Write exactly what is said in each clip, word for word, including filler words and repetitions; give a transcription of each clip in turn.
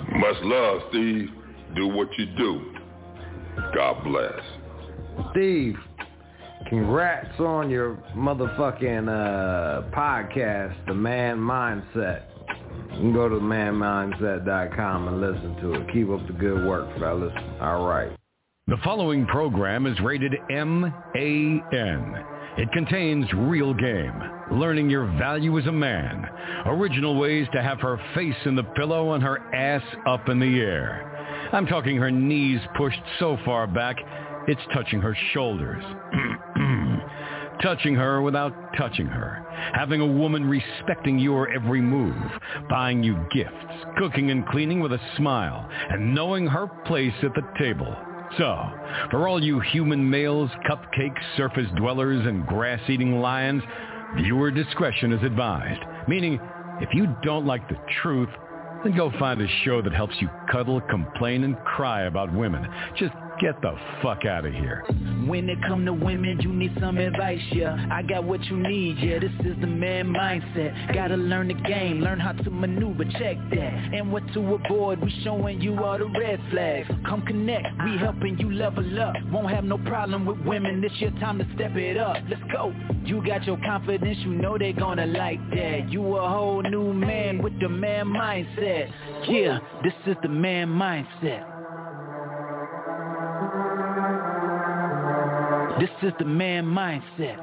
Much love, Steve. Do what you do. God bless. Steve, congrats on your motherfucking uh, podcast, The Man Mindset. You can go to man mindset dot com and listen to it. Keep up the good work, fellas. All right. The following program is rated M A N. It contains real game, learning your value as a man, original ways to have her face in the pillow and her ass up in the air. I'm talking her knees pushed so far back, it's touching her shoulders. Touching her without touching her. Having a woman respecting your every move. Buying you gifts. Cooking and cleaning with a smile. And knowing her place at the table. So, for all you human males, cupcake surface dwellers, and grass-eating lions, viewer discretion is advised. Meaning, if you don't like the truth, then go find a show that helps you cuddle, complain, and cry about women. Just get the fuck out of here. When it come to women, you need some advice, yeah. I got what you need, yeah. This is the man mindset. Gotta learn the game, learn how to maneuver, check that. And what to avoid, we showing you all the red flags. Come connect, we helping you level up. Won't have no problem with women, this your time to step it up. Let's go. You got your confidence, you know they gonna like that. You a whole new man with the man mindset. Yeah, this is the man mindset. This is the man mindset.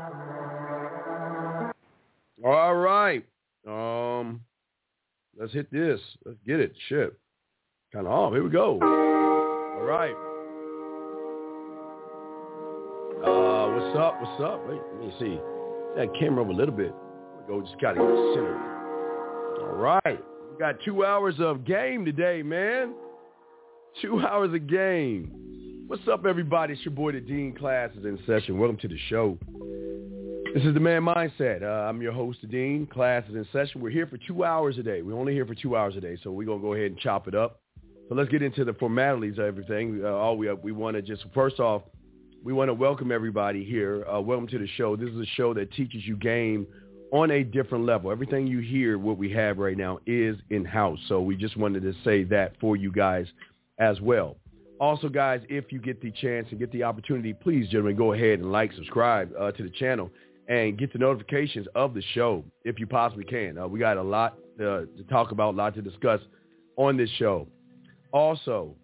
All right. Um, let's hit this. Let's get it. Shit. Kind of off. Here we go. All right. Uh, what's up? What's up? Wait, let me see. That camera over a little bit. Here we go. Just got to get centered. All right. We got two hours of game today, man. Two hours of game. What's up, everybody? It's your boy, the Dean. Class is in session. Welcome to the show. This is the Man Mindset. Uh, I'm your host, the Dean. Class is in session. We're here for two hours a day. We're only here for two hours a day, so we're going to go ahead and chop it up. So let's get into the formalities of everything. Uh, all we we want to just, first off, we want to welcome everybody here. Uh, welcome to the show. This is a show that teaches you game on a different level. Everything you hear, what we have right now, is in-house. So we just wanted to say that for you guys as well. Also, guys, if you get the chance and get the opportunity, please, gentlemen, go ahead and like, subscribe uh, to the channel and get the notifications of the show if you possibly can. Uh, we got a lot uh, to talk about, a lot to discuss on this show. Also,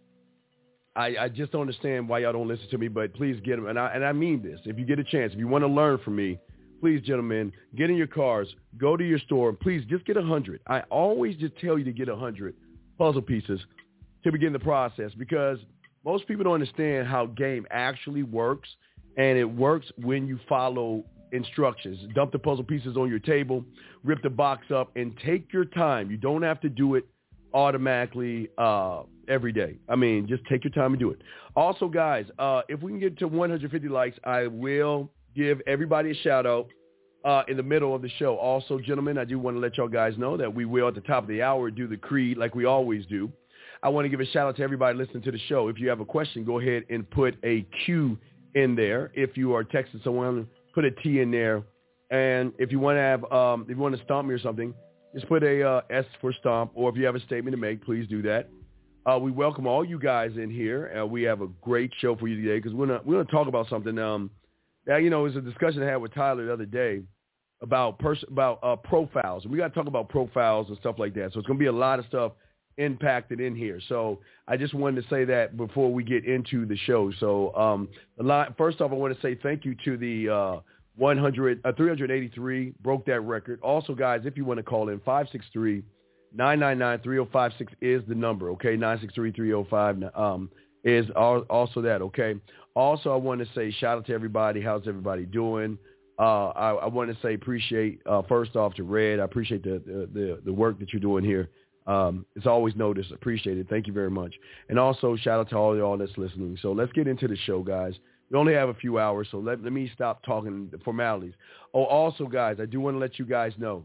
I, I just don't understand why y'all don't listen to me, but please get them. And I, and I mean this. If you get a chance, if you want to learn from me, please, gentlemen, get in your cars, go to your store, and please just get one hundred. I always just tell you to get one hundred puzzle pieces to begin the process because most people don't understand how game actually works, and it works when you follow instructions. Dump the puzzle pieces on your table, rip the box up, and take your time. You don't have to do it automatically uh, every day. I mean, just take your time and do it. Also, guys, uh, if we can get to one hundred fifty likes, I will give everybody a shout-out uh, in the middle of the show. Also, gentlemen, I do want to let y'all guys know that we will, at the top of the hour, do the creed like we always do. I want to give a shout-out to everybody listening to the show. If you have a question, go ahead and put a Q in there. If you are texting someone, put a T in there. And if you want to have, um, if you want to stomp me or something, just put a uh, S for stomp. Or if you have a statement to make, please do that. Uh, we welcome all you guys in here. Uh, we have a great show for you today because we're gonna we're gonna talk about something. Um, that you know, it was a discussion I had with Tyler the other day about pers- about uh, profiles. And we got to talk about profiles and stuff like that. So it's gonna be a lot of stuff impacted in here. So I just wanted to say that before we get into the show. So um, the line, first off, I want to say thank you to the uh, one hundred, uh, three eighty-three, broke that record. Also, guys, if you want to call in, five six three, nine nine nine, three oh five six is the number, okay? nine six three, three oh five um, is also that, okay? Also, I want to say shout out to everybody. How's everybody doing? Uh, I, I want to say appreciate, uh, first off, to Red. I appreciate the, the, the, the work that you're doing here. Um, it's always noticed, appreciated. Thank you very much. And also, shout out to all y'all that's listening. So let's get into the show, guys. We only have a few hours, so let, let me stop talking the formalities. Oh, also, guys, I do want to let you guys know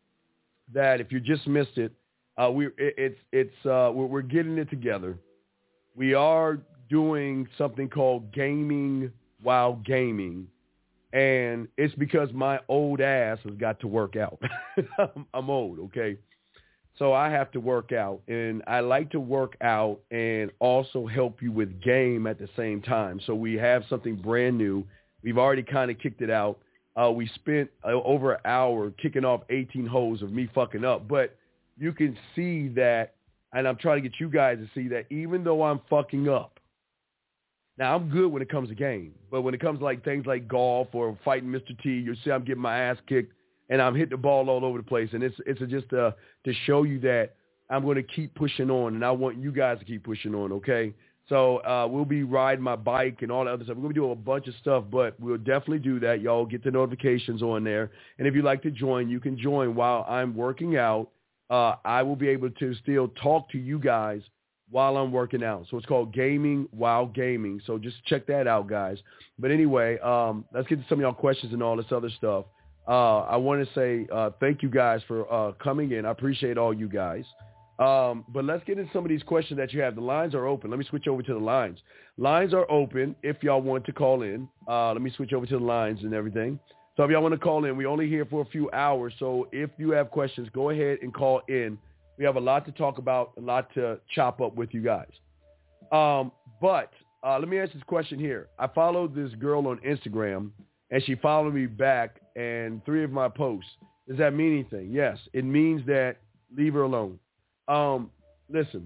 that if you just missed it, uh, we it, it's it's uh, we're, we're getting it together. We are doing something called Gaming While Gaming, and it's because my old ass has got to work out. I'm, I'm old, okay? So I have to work out, and I like to work out and also help you with game at the same time. So we have something brand new. We've already kind of kicked it out. Uh, we spent uh, over an hour kicking off eighteen holes of me fucking up. But you can see that, and I'm trying to get you guys to see that even though I'm fucking up, now I'm good when it comes to game. But when it comes to like things like golf or fighting Mister T, you'll see I'm getting my ass kicked. And I'm hitting the ball all over the place. And it's it's just uh, to show you that I'm going to keep pushing on. And I want you guys to keep pushing on, okay? So uh, we'll be riding my bike and all that other stuff. We're going to be doing a bunch of stuff, but we'll definitely do that. Y'all get the notifications on there. And if you'd like to join, you can join while I'm working out. Uh, I will be able to still talk to you guys while I'm working out. So it's called Gaming While Gaming. So just check that out, guys. But anyway, um, let's get to some of y'all questions and all this other stuff. Uh, I want to say uh, thank you guys for uh, coming in. I appreciate all you guys. Um, but let's get into some of these questions that you have. The lines are open. Let me switch over to the lines. Lines are open if y'all want to call in. Uh, let me switch over to the lines and everything. So if y'all want to call in, we're only here for a few hours. So if you have questions, go ahead and call in. We have a lot to talk about, a lot to chop up with you guys. Um, but uh, let me ask this question here. I followed this girl on Instagram, and she followed me back and three of my posts. Does that mean anything? Yes, it means that leave her alone. Um, listen,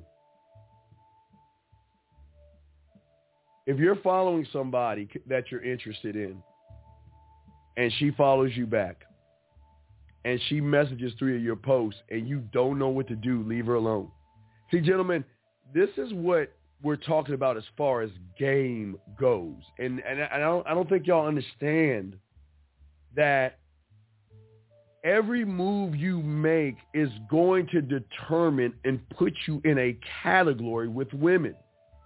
if you're following somebody that you're interested in and she follows you back and she messages three of your posts and you don't know what to do, leave her alone. See, gentlemen, this is what we're talking about as far as game goes. And, and I don't, I don't think y'all understand that every move you make is going to determine and put you in a category with women.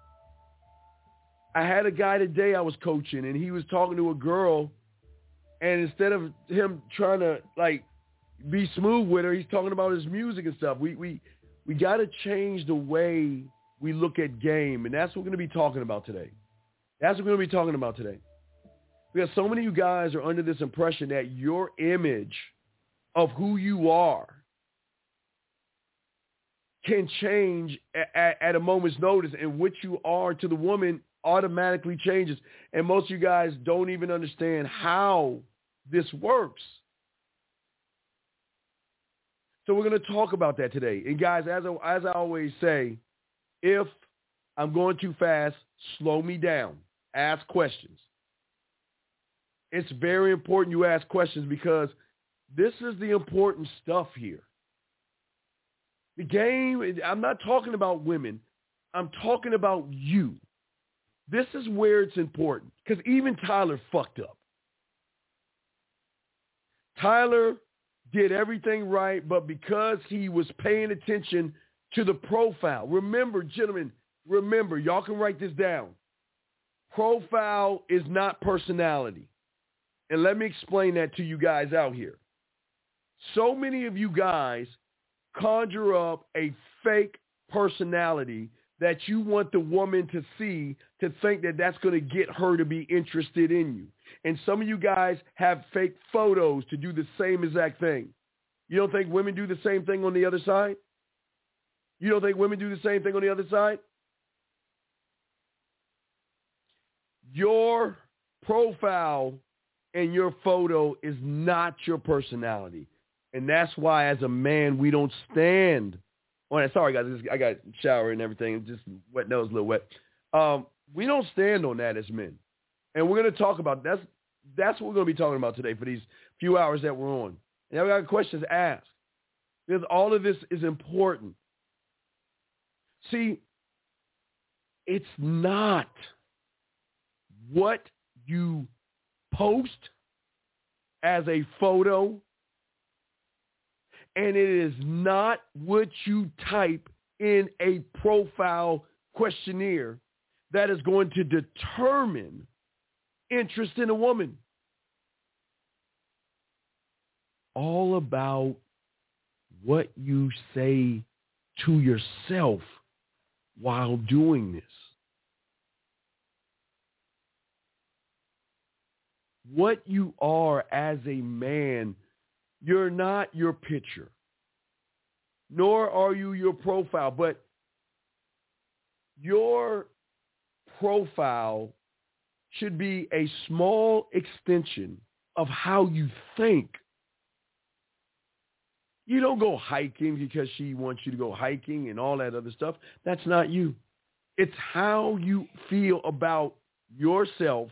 I had a guy today I was coaching, and he was talking to a girl, and instead of him trying to, like, be smooth with her, he's talking about his music and stuff. We we we got to change the way we look at game, and that's what we're going to be talking about today. That's what we're going to be talking about today. Because so many of you guys are under this impression that your image of who you are can change at, at a moment's notice, and what you are to the woman automatically changes. And most of you guys don't even understand how this works. So we're going to talk about that today. And guys, as I, as I always say, if I'm going too fast, slow me down. Ask questions. It's very important you ask questions because this is the important stuff here. The game, I'm not talking about women. I'm talking about you. This is where it's important because even Tyler fucked up. Tyler did everything right, but because he was paying attention to the profile. Remember, gentlemen, remember, y'all can write this down. Profile is not personality. And let me explain that to you guys out here. So many of you guys conjure up a fake personality that you want the woman to see to think that that's going to get her to be interested in you. And some of you guys have fake photos to do the same exact thing. You don't think women do the same thing on the other side? You don't think women do the same thing on the other side? Your profile and your photo is not your personality. And that's why as a man, we don't stand on it. Sorry, guys, I got shower and everything. Just wet nose, a little wet. Um, we don't stand on that as men. And we're going to talk about that's that's what we're going to be talking about today for these few hours that we're on. And I've got questions asked because all of this is important. See, it's not what you post as a photo, and it is not what you type in a profile questionnaire that is going to determine interest in a woman. All about what you say to yourself while doing this. What you are as a man, you're not your picture. nor are you your profile, but your profile should be a small extension of how you think. You don't go hiking because she wants you to go hiking and all that other stuff. That's not you. It's how you feel about yourself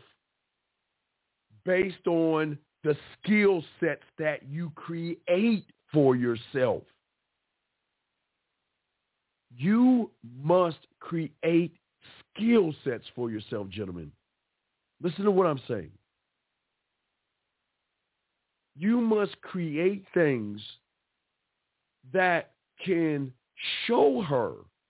based on the skill sets that you create for yourself. You must create skill sets for yourself, gentlemen. Listen to what I'm saying. You must create things that can show her,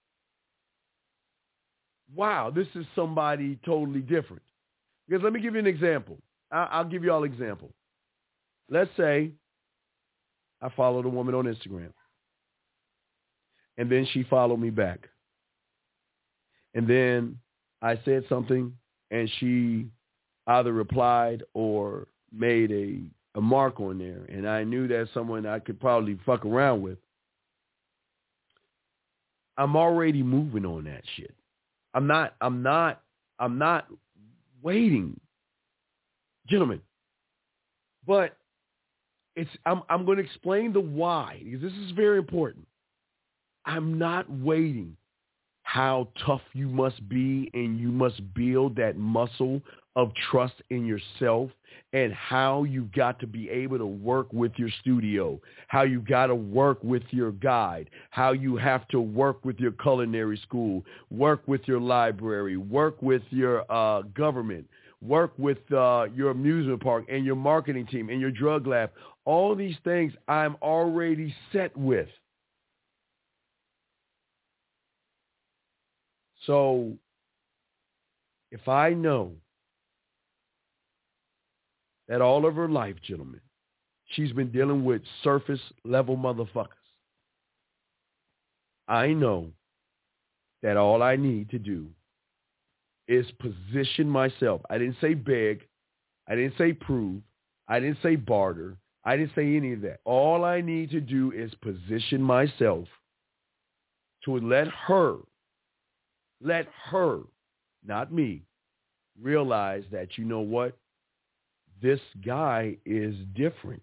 wow, this is somebody totally different. Because let me give you an example. I'll give you all an example. Let's say I followed a woman on Instagram, and then she followed me back. And then I said something, and she either replied or made a, a mark on there, and I knew that's someone I could probably fuck around with. I'm already moving on that shit. I'm not, I'm not, I'm not waiting. Gentlemen, but it's I'm I'm going to explain the why, because this is very important. I'm not waiting how tough you must be, and you must build that muscle of trust in yourself, and how you've got to be able to work with your studio, how you got to work with your guide, how you have to work with your culinary school, work with your library, work with your uh, government, work with uh, your amusement park and your marketing team and your drug lab. All these things I'm already set with. So if I know that all of her life, gentlemen, she's been dealing with surface level motherfuckers, I know that all I need to do is position myself. I didn't say beg. I didn't say prove. I didn't say barter. I didn't say any of that. All I need to do is position myself to let her, let her, not me, realize that, you know what? This guy is different.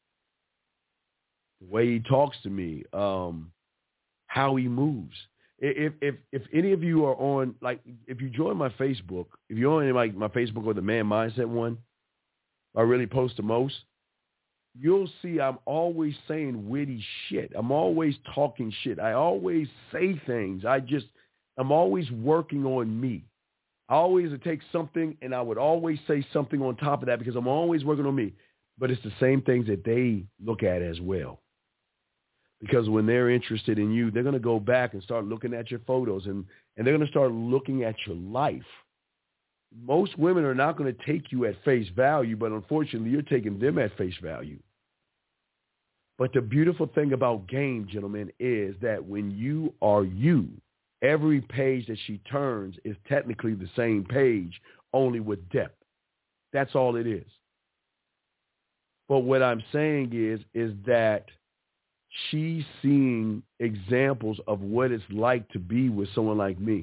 The way he talks to me, um, how he moves. If if if any of you are on, like, if you join my Facebook, if you're on like my Facebook or the Man Mindset one, I really post the most, you'll see I'm always saying witty shit. I'm always talking shit. I always say things. I just, I'm always working on me. I always would take something and I would always say something on top of that, because I'm always working on me. But it's the same things that they look at as well. Because when they're interested in you, they're going to go back and start looking at your photos, and, and they're going to start looking at your life. Most women are not going to take you at face value, but unfortunately, you're taking them at face value. But the beautiful thing about game, gentlemen, is that when you are you, every page that she turns is technically the same page, only with depth. That's all it is. But what I'm saying is, is that she's seeing examples of what it's like to be with someone like me.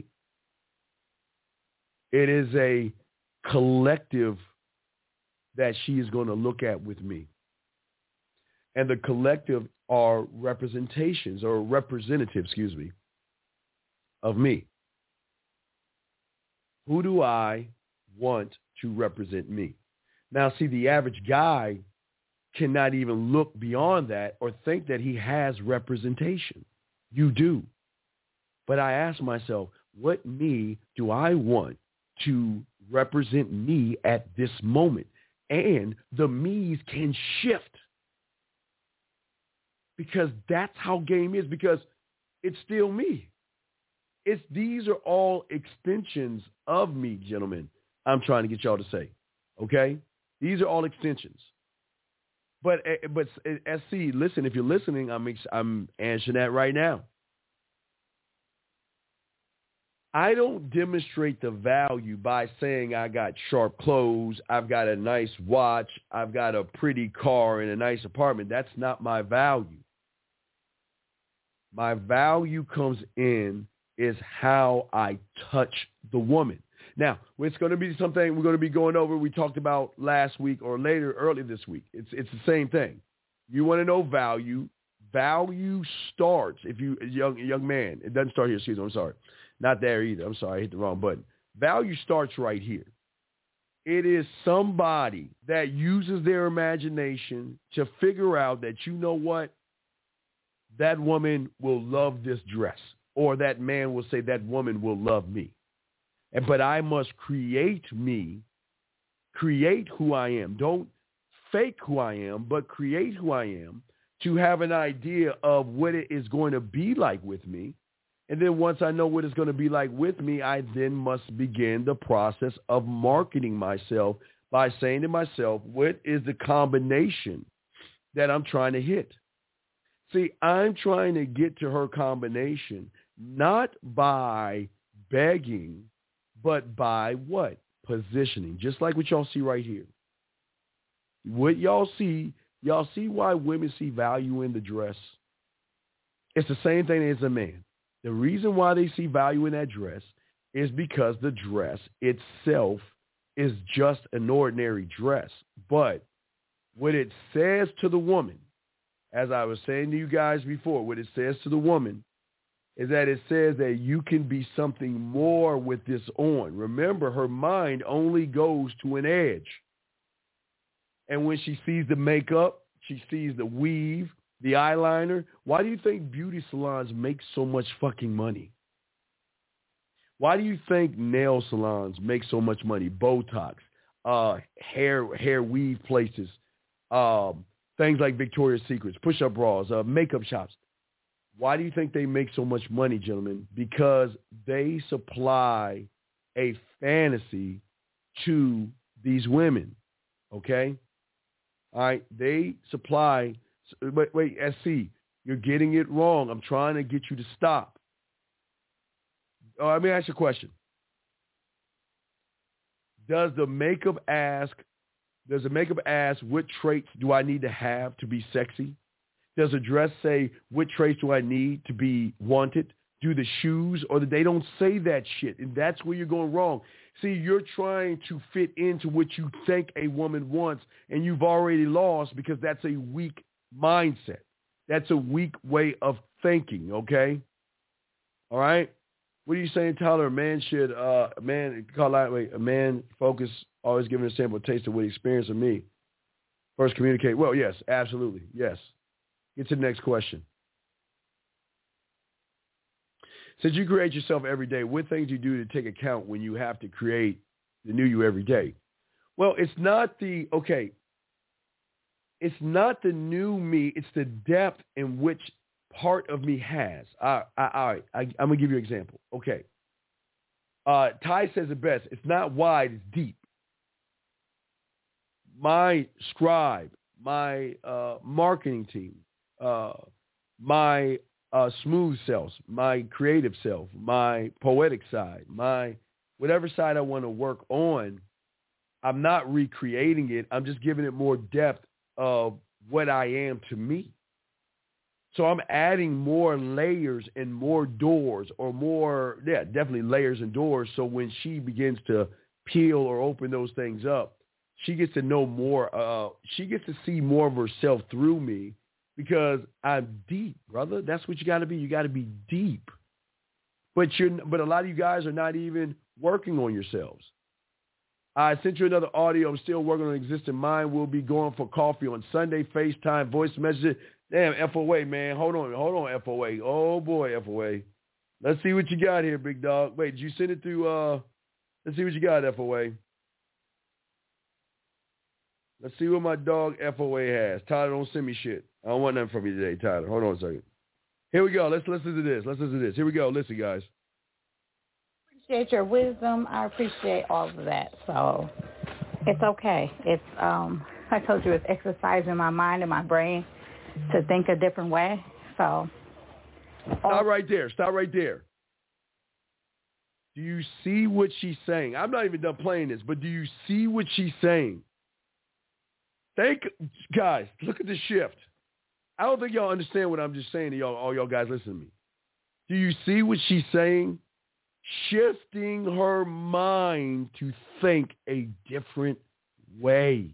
It is a collective that she is going to look at with me. And the collective are representations or representative, excuse me, of me. Who do I want to represent me? Now, see, the average guy cannot even look beyond that or think that he has representation. You do. But I ask myself, what me do I want to represent me at this moment? And the me's can shift, because that's how game is, because it's still me. It's, these are all extensions of me, gentlemen. I'm trying to get y'all to say, okay? These are all extensions. But but S C, listen, if you're listening, I'm I'm answering that right now. I don't demonstrate the value by saying I got sharp clothes, I've got a nice watch, I've got a pretty car and a nice apartment. That's not my value. My value comes in is how I touch the woman. Now, it's going to be something we're going to be going over. We talked about last week or later, early this week. It's it's the same thing. You want to know value. Value starts, if you, young young man, it doesn't start here, excuse me, I'm sorry. Not there either. I'm sorry, I hit the wrong button. Value starts right here. It is somebody that uses their imagination to figure out that, you know what, that woman will love this dress, or that man will say that woman will love me. And, but I must create me, create who I am. Don't fake who I am, but create who I am to have an idea of what it is going to be like with me. And then once I know what it's going to be like with me, I then must begin the process of marketing myself by saying to myself, what is the combination that I'm trying to hit? See, I'm trying to get to her combination, not by begging, but by what? Positioning, just like what y'all see right here. What y'all see, y'all see why women see value in the dress? It's the same thing as a man. The reason why they see value in that dress is because the dress itself is just an ordinary dress. But what it says to the woman, as I was saying to you guys before, what it says to the woman is that it says that you can be something more with this on. Remember, her mind only goes to an edge. And when she sees the makeup, she sees the weave, the eyeliner. Why do you think beauty salons make so much fucking money? Why do you think nail salons make so much money? Botox, uh, hair hair weave places, um, things like Victoria's Secrets, push-up bras, uh, makeup shops. Why do you think they make so much money, gentlemen? Because they supply a fantasy to these women, okay? All right, they supply, wait, wait, S C, you're getting it wrong. I'm trying to get you to stop. Oh, let me ask you a question. Does the makeup ask, does the makeup ask what traits do I need to have to be sexy? Does a dress say what traits do I need to be wanted? Do the shoes, or they don't say that shit, and that's where you're going wrong. See, you're trying to fit into what you think a woman wants, and you've already lost because that's a weak mindset. That's a weak way of thinking, okay? All right? What are you saying, Tyler? A man should, uh, a man, call out, wait, a man focus, always giving a sample taste of what he experienced of me. First communicate. Well, yes, absolutely, yes. Get to the next question. Since you create yourself every day, what things do you do to take account when you have to create the new you every day? Well, it's not the, okay, it's not the new me. It's the depth in which part of me has. All right, all right I, I'm going to give you an example. Okay. Uh, Ty says it best. It's not wide, it's deep. My scribe, my uh, marketing team, uh, my Uh, smooth self, my creative self, my poetic side, my whatever side I want to work on, I'm not recreating it. I'm just giving it more depth of what I am to me. So I'm adding more layers and more doors or more, yeah, definitely layers and doors. So when she begins to peel or open those things up, she gets to know more. Uh, she gets to see more of herself through me. Because I'm deep, brother. That's what you got to be. You got to be deep. But you're, but a lot of you guys are not even working on yourselves. I sent you another audio. I'm still working on Existing Mind. We'll be going for coffee on Sunday, FaceTime, voice messages. Damn, F O A, man. Hold on. Hold on, F O A. Oh, boy, F O A. Let's see what you got here, big dog. Wait, did you send it through? Uh, let's see what you got, F O A. Let's see what my dog F O A has. Tyler, don't send me shit. I don't want nothing from you today, Tyler. Hold on a second. Here we go. Let's listen to this. Let's listen to this. Here we go. Listen, guys. Appreciate your wisdom. I appreciate all of that. So it's okay. It's um, I told you, it's exercising my mind and my brain to think a different way. So stop right there. Stop right there. Do you see what she's saying? I'm not even done playing this, but do you see what she's saying? Think, guys, look at the shift. I don't think y'all understand what I'm just saying to y'all, all y'all guys listen to me. Do you see what she's saying? Shifting her mind to think a different way.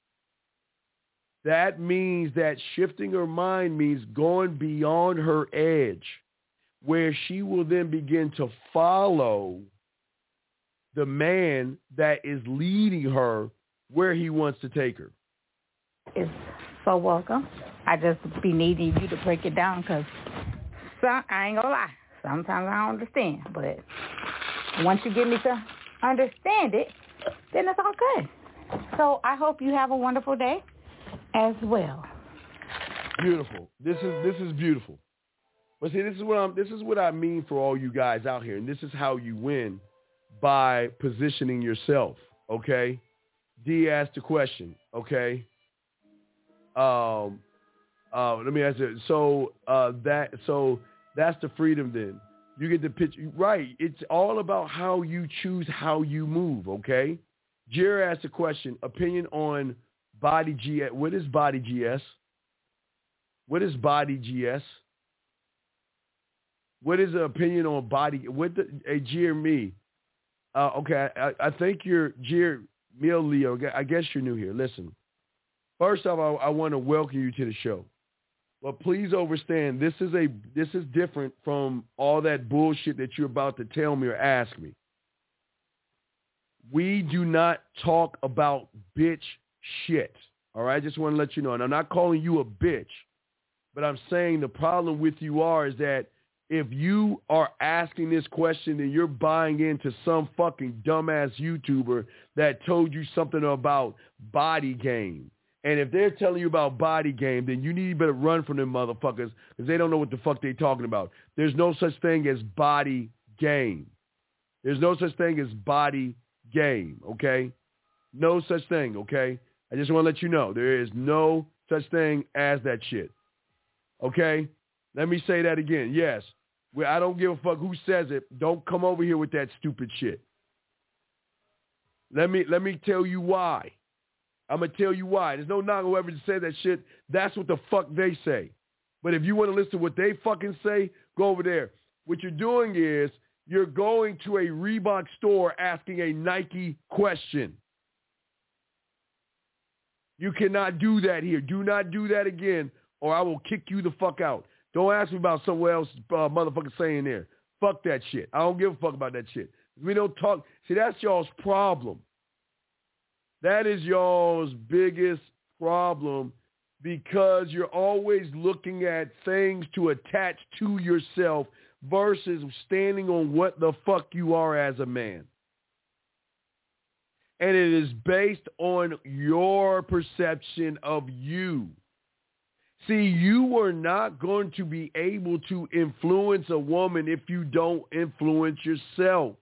That means that shifting her mind means going beyond her edge, where she will then begin to follow the man that is leading her where he wants to take her. It's so welcome. I just be needing you to break it down because I ain't gonna lie. Sometimes I don't understand, but once you get me to understand it, then it's all good. So I hope you have a wonderful day as well. Beautiful. This is this is beautiful. But see, this is what I'm. This is what I mean for all you guys out here, and this is how you win by positioning yourself. Okay. D asked the question. Okay. Um. Uh. Let me ask it. So uh. That. So that's the freedom. Then you get the pitch. Right. It's all about how you choose how you move. Okay. Jerry asked the question. Opinion on body G S. What is body G S? What is body G S? What is the opinion on body? What the a Jeremy? Uh, okay, I, I think you're Jeremy Leo. I guess you're new here. Listen, first off, I, I want to welcome you to the show, but please understand this is a this is different from all that bullshit that you're about to tell me or ask me. We do not talk about bitch shit. All right, I just want to let you know, and I'm not calling you a bitch, but I'm saying the problem with you are is that if you are asking this question and you're buying into some fucking dumbass YouTuber that told you something about body game, and if they're telling you about body game, then you need to better run from them motherfuckers because they don't know what the fuck they're talking about. There's no such thing as body game. There's no such thing as body game, okay? No such thing, okay? I just want to let you know there is no such thing as that shit, okay? Let me say that again. Yes, well, I don't give a fuck who says it. Don't come over here with that stupid shit. Let me let me tell you why. I'm going to tell you why. There's no knock whoever said that shit. That's what the fuck they say. But if you want to listen to what they fucking say, go over there. What you're doing is you're going to a Reebok store asking a Nike question. You cannot do that here. Do not do that again, or I will kick you the fuck out. Don't ask me about someone else uh, motherfucker saying there. Fuck that shit. I don't give a fuck about that shit. We don't talk. See, that's y'all's problem. That is y'all's biggest problem because you're always looking at things to attach to yourself versus standing on what the fuck you are as a man. And it is based on your perception of you. See, you are not going to be able to influence a woman if you don't influence yourself.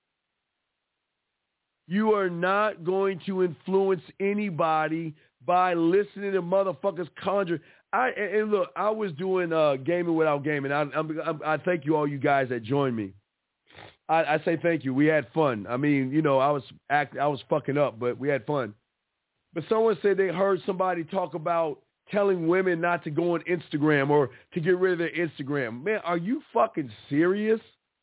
You are not going to influence anybody by listening to motherfuckers conjure. I and look, I was doing uh, Gaming Without Gaming. I, I, I thank you, all you guys that joined me. I, I say thank you. We had fun. I mean, you know, I was act, I was fucking up, but we had fun. But someone said they heard somebody talk about telling women not to go on Instagram or to get rid of their Instagram. Man, are you fucking serious?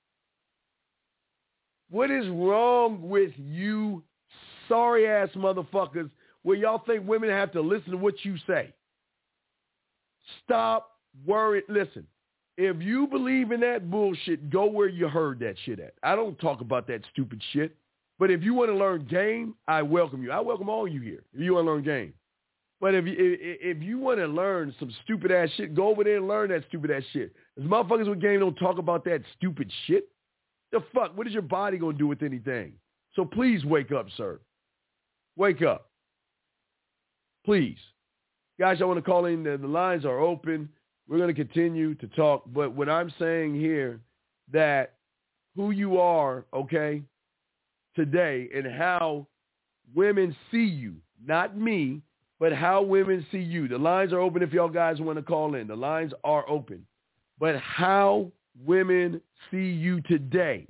What is wrong with you sorry-ass motherfuckers where y'all think women have to listen to what you say? Stop worrying. Listen, if you believe in that bullshit, go where you heard that shit at. I don't talk about that stupid shit. But if you want to learn game, I welcome you. I welcome all you here if you want to learn game. But if you, if you want to learn some stupid-ass shit, go over there and learn that stupid-ass shit. Because motherfuckers with game don't talk about that stupid shit. The fuck? What is your body going to do with anything? So please wake up, sir. Wake up. Please. Guys, I want to call in. The, the lines are open. We're going to continue to talk. But what I'm saying here, that who you are, okay, today and how women see you, not me, but how women see you. The lines are open if y'all guys want to call in. The lines are open. But how women see you today,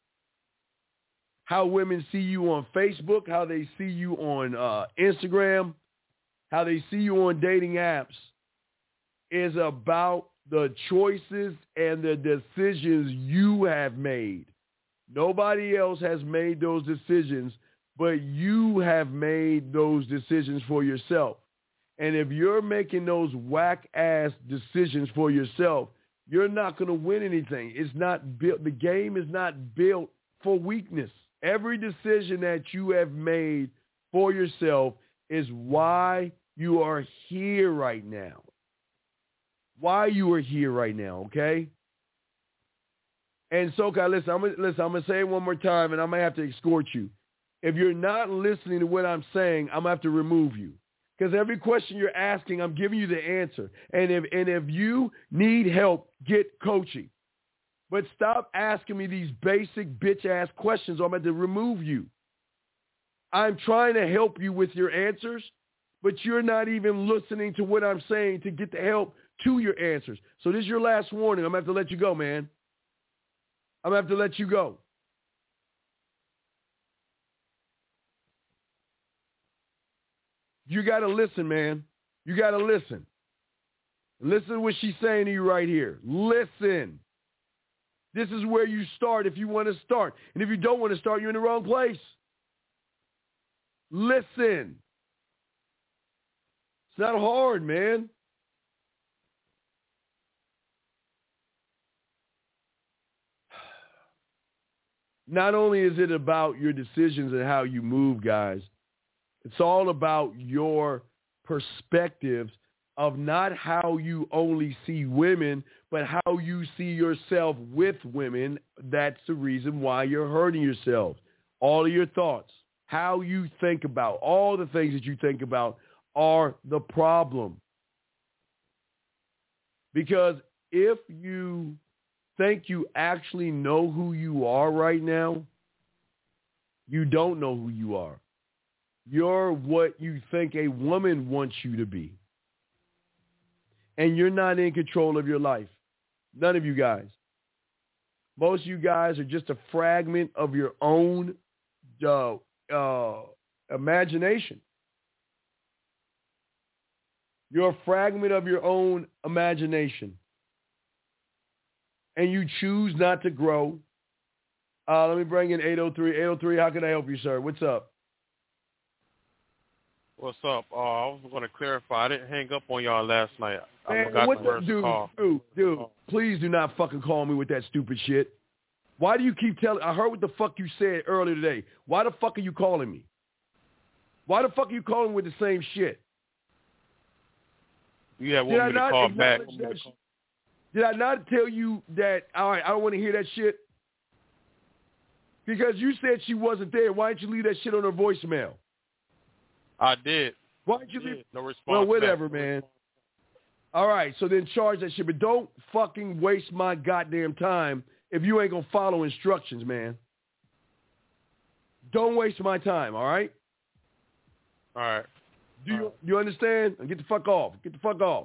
how women see you on Facebook, how they see you on uh, Instagram, how they see you on dating apps, is about the choices and the decisions you have made. Nobody else has made those decisions, but you have made those decisions for yourself. And if you're making those whack-ass decisions for yourself, you're not going to win anything. It's not built. The game is not built for weakness. Every decision that you have made for yourself is why you are here right now. Why you are here right now, okay? And so, okay, listen, I'm gonna, listen, I'm going to say it one more time, and I might have to escort you. If you're not listening to what I'm saying, I'm going to have to remove you. Because every question you're asking, I'm giving you the answer. And if and if you need help, get coaching. But stop asking me these basic bitch-ass questions or I'm going to remove you. I'm trying to help you with your answers, but you're not even listening to what I'm saying to get the help to your answers. So this is your last warning. I'm going to have to let you go, man. I'm going to have to let you go. You got to listen, man. You got to listen. Listen to what she's saying to you right here. Listen. This is where you start if you want to start. And if you don't want to start, you're in the wrong place. Listen. It's not hard, man. Not only is it about your decisions and how you move, guys, it's all about your perspectives of not how you only see women, but how you see yourself with women. That's the reason why you're hurting yourself. All of your thoughts, how you think about, all the things that you think about are the problem. Because if you think you actually know who you are right now, you don't know who you are. You're what you think a woman wants you to be. And you're not in control of your life. None of you guys. Most of you guys are just a fragment of your own uh, uh, imagination. You're a fragment of your own imagination. And you choose not to grow. Uh, let me bring in eight oh three. eight oh three, how can I help you, sir? What's up? What's up? Uh, I was going to clarify. I didn't hang up on y'all last night. Man, I forgot what the the, dude, call. dude, dude, please do not fucking call me with that stupid shit. Why do you keep telling? I heard what the fuck you said earlier today. Why the fuck are you calling me? Why the fuck are you calling me with the same shit? You had want me to call back. That, did I not tell you that, all right, I don't want to hear that shit? Because you said she wasn't there. Why didn't you leave that shit on her voicemail? I did. Why didn't you did. leave? No response. Well, whatever, back. man. All right, so then charge that shit. But don't fucking waste my goddamn time if you ain't going to follow instructions, man. Don't waste my time, all right? All right. Do you, you understand? Get the fuck off. Get the fuck off.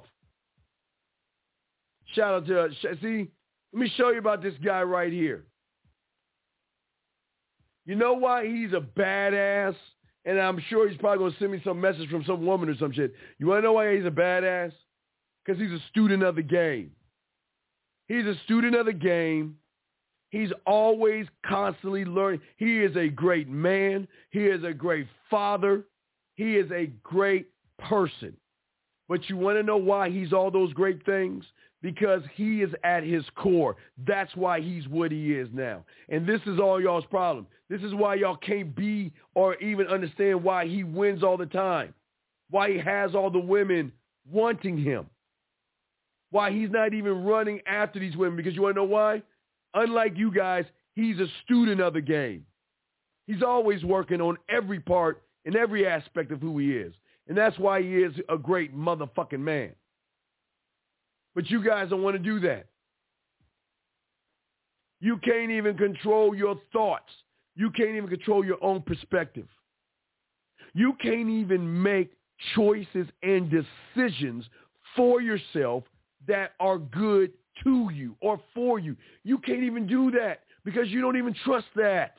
Shout out to, uh, see, let me show you about this guy right here. You know why he's a badass? And I'm sure he's probably going to send me some message from some woman or some shit. You want to know why he's a badass? Because he's a student of the game. He's a student of the game. He's always constantly learning. He is a great man. He is a great father. He is a great person. But you want to know why he's all those great things? Because he is at his core. That's why he's what he is now. And this is all y'all's problem. This is why y'all can't be or even understand why he wins all the time. Why he has all the women wanting him. Why he's not even running after these women. Because you want to know why? Unlike you guys, he's a student of the game. He's always working on every part and every aspect of who he is. And that's why he is a great motherfucking man. But you guys don't want to do that. You can't even control your thoughts. You can't even control your own perspective. You can't even make choices and decisions for yourself that are good to you or for you. You can't even do that because you don't even trust that.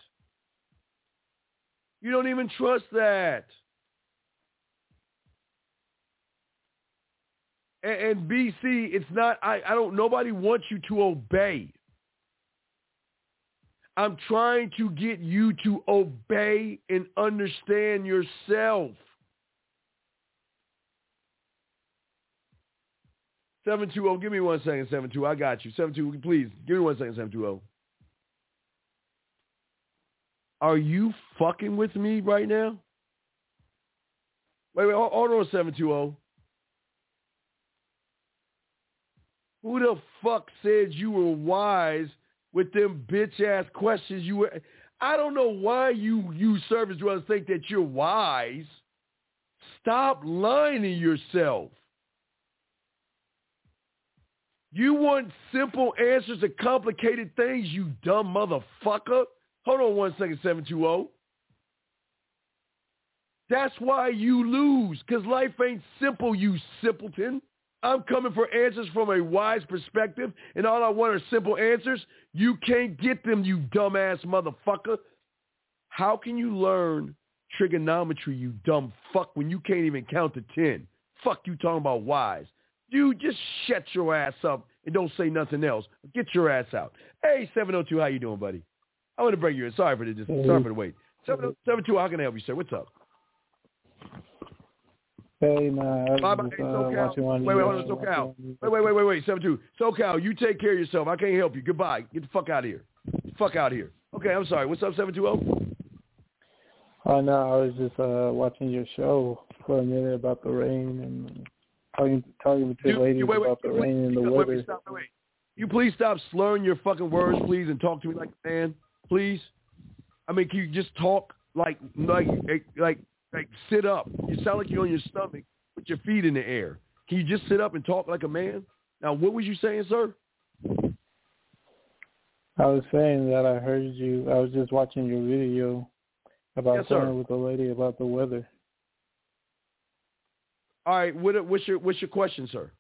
You don't even trust that. And, and B C, it's not, I, I don't, nobody wants you to obey. I'm trying to get you to obey and understand yourself. seven two zero, give me one second, seven two. I got you. seven two, please, give me one second, seven two zero. Are you fucking with me right now? Wait, wait, hold, hold on, seven two zero. Who the fuck said you were wise with them bitch-ass questions you were? I don't know why you, you service dwellers think that you're wise. Stop lying to yourself. You want simple answers to complicated things, you dumb motherfucker? Hold on one second, seven two zero. That's why you lose, because life ain't simple, you simpleton. I'm coming for answers from a wise perspective, and all I want are simple answers. You can't get them, you dumbass motherfucker. How can you learn trigonometry, you dumb fuck, when you can't even count to ten? Fuck you talking about wise. You just shut your ass up and don't say nothing else. Get your ass out. Hey, seven oh two, how you doing, buddy? I want to bring you in. Sorry for the sorry for the wait. seven oh two, how can I help you, sir? What's up? Hey, man. I was Bye, just, hey, uh, SoCal. watching Wait, wait, hold on, SoCal. Wait, wait, wait, wait, wait, seven two. SoCal, you take care of yourself. I can't help you. Goodbye. Get the fuck out of here. Get the fuck out of here. Okay, I'm sorry. What's up, seven two zero? Oh, no, I was just uh, watching your show for a minute about the rain and talking, talking to the ladies wait, wait, about the wait, rain and the weather. Wait, stop, wait, wait. You please stop slurring your fucking words, please, and talk to me like a man, please. I mean, can you just talk like, like, like, like, sit up? You sound like you're on your stomach with your feet in the air. Can you just sit up and talk like a man? Now, what was you saying, sir? I was saying that I heard you. I was just watching your video about yes, talking with the lady about the weather. All right, what, what's your what's your question, sir?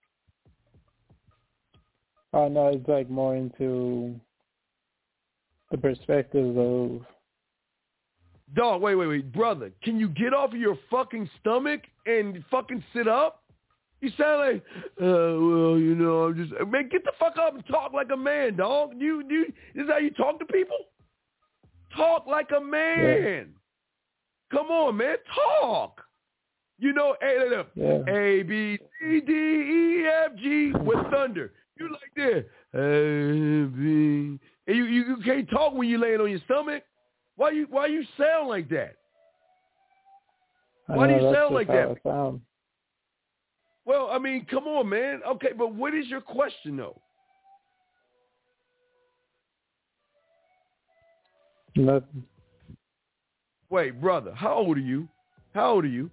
Oh, no, it's like more into the perspective of... Dog, wait, wait, wait. Brother, can you get off of your fucking stomach and fucking sit up? You sound like, uh, well, you know, I'm just... Man, get the fuck up and talk like a man, dog. You, you, this is how you talk to people? Talk like a man. Yeah. Come on, man. Talk. You know, A, yeah. A, B, C, D, E, F, G with thunder. You like that. A, B. And you, you, you can't talk when you're laying on your stomach. Why you why you sound like that? Why know, do you sound like that? Sound. Well, I mean, come on, man. Okay, but what is your question, though? Nothing. Wait, brother, how old are you? How old are you?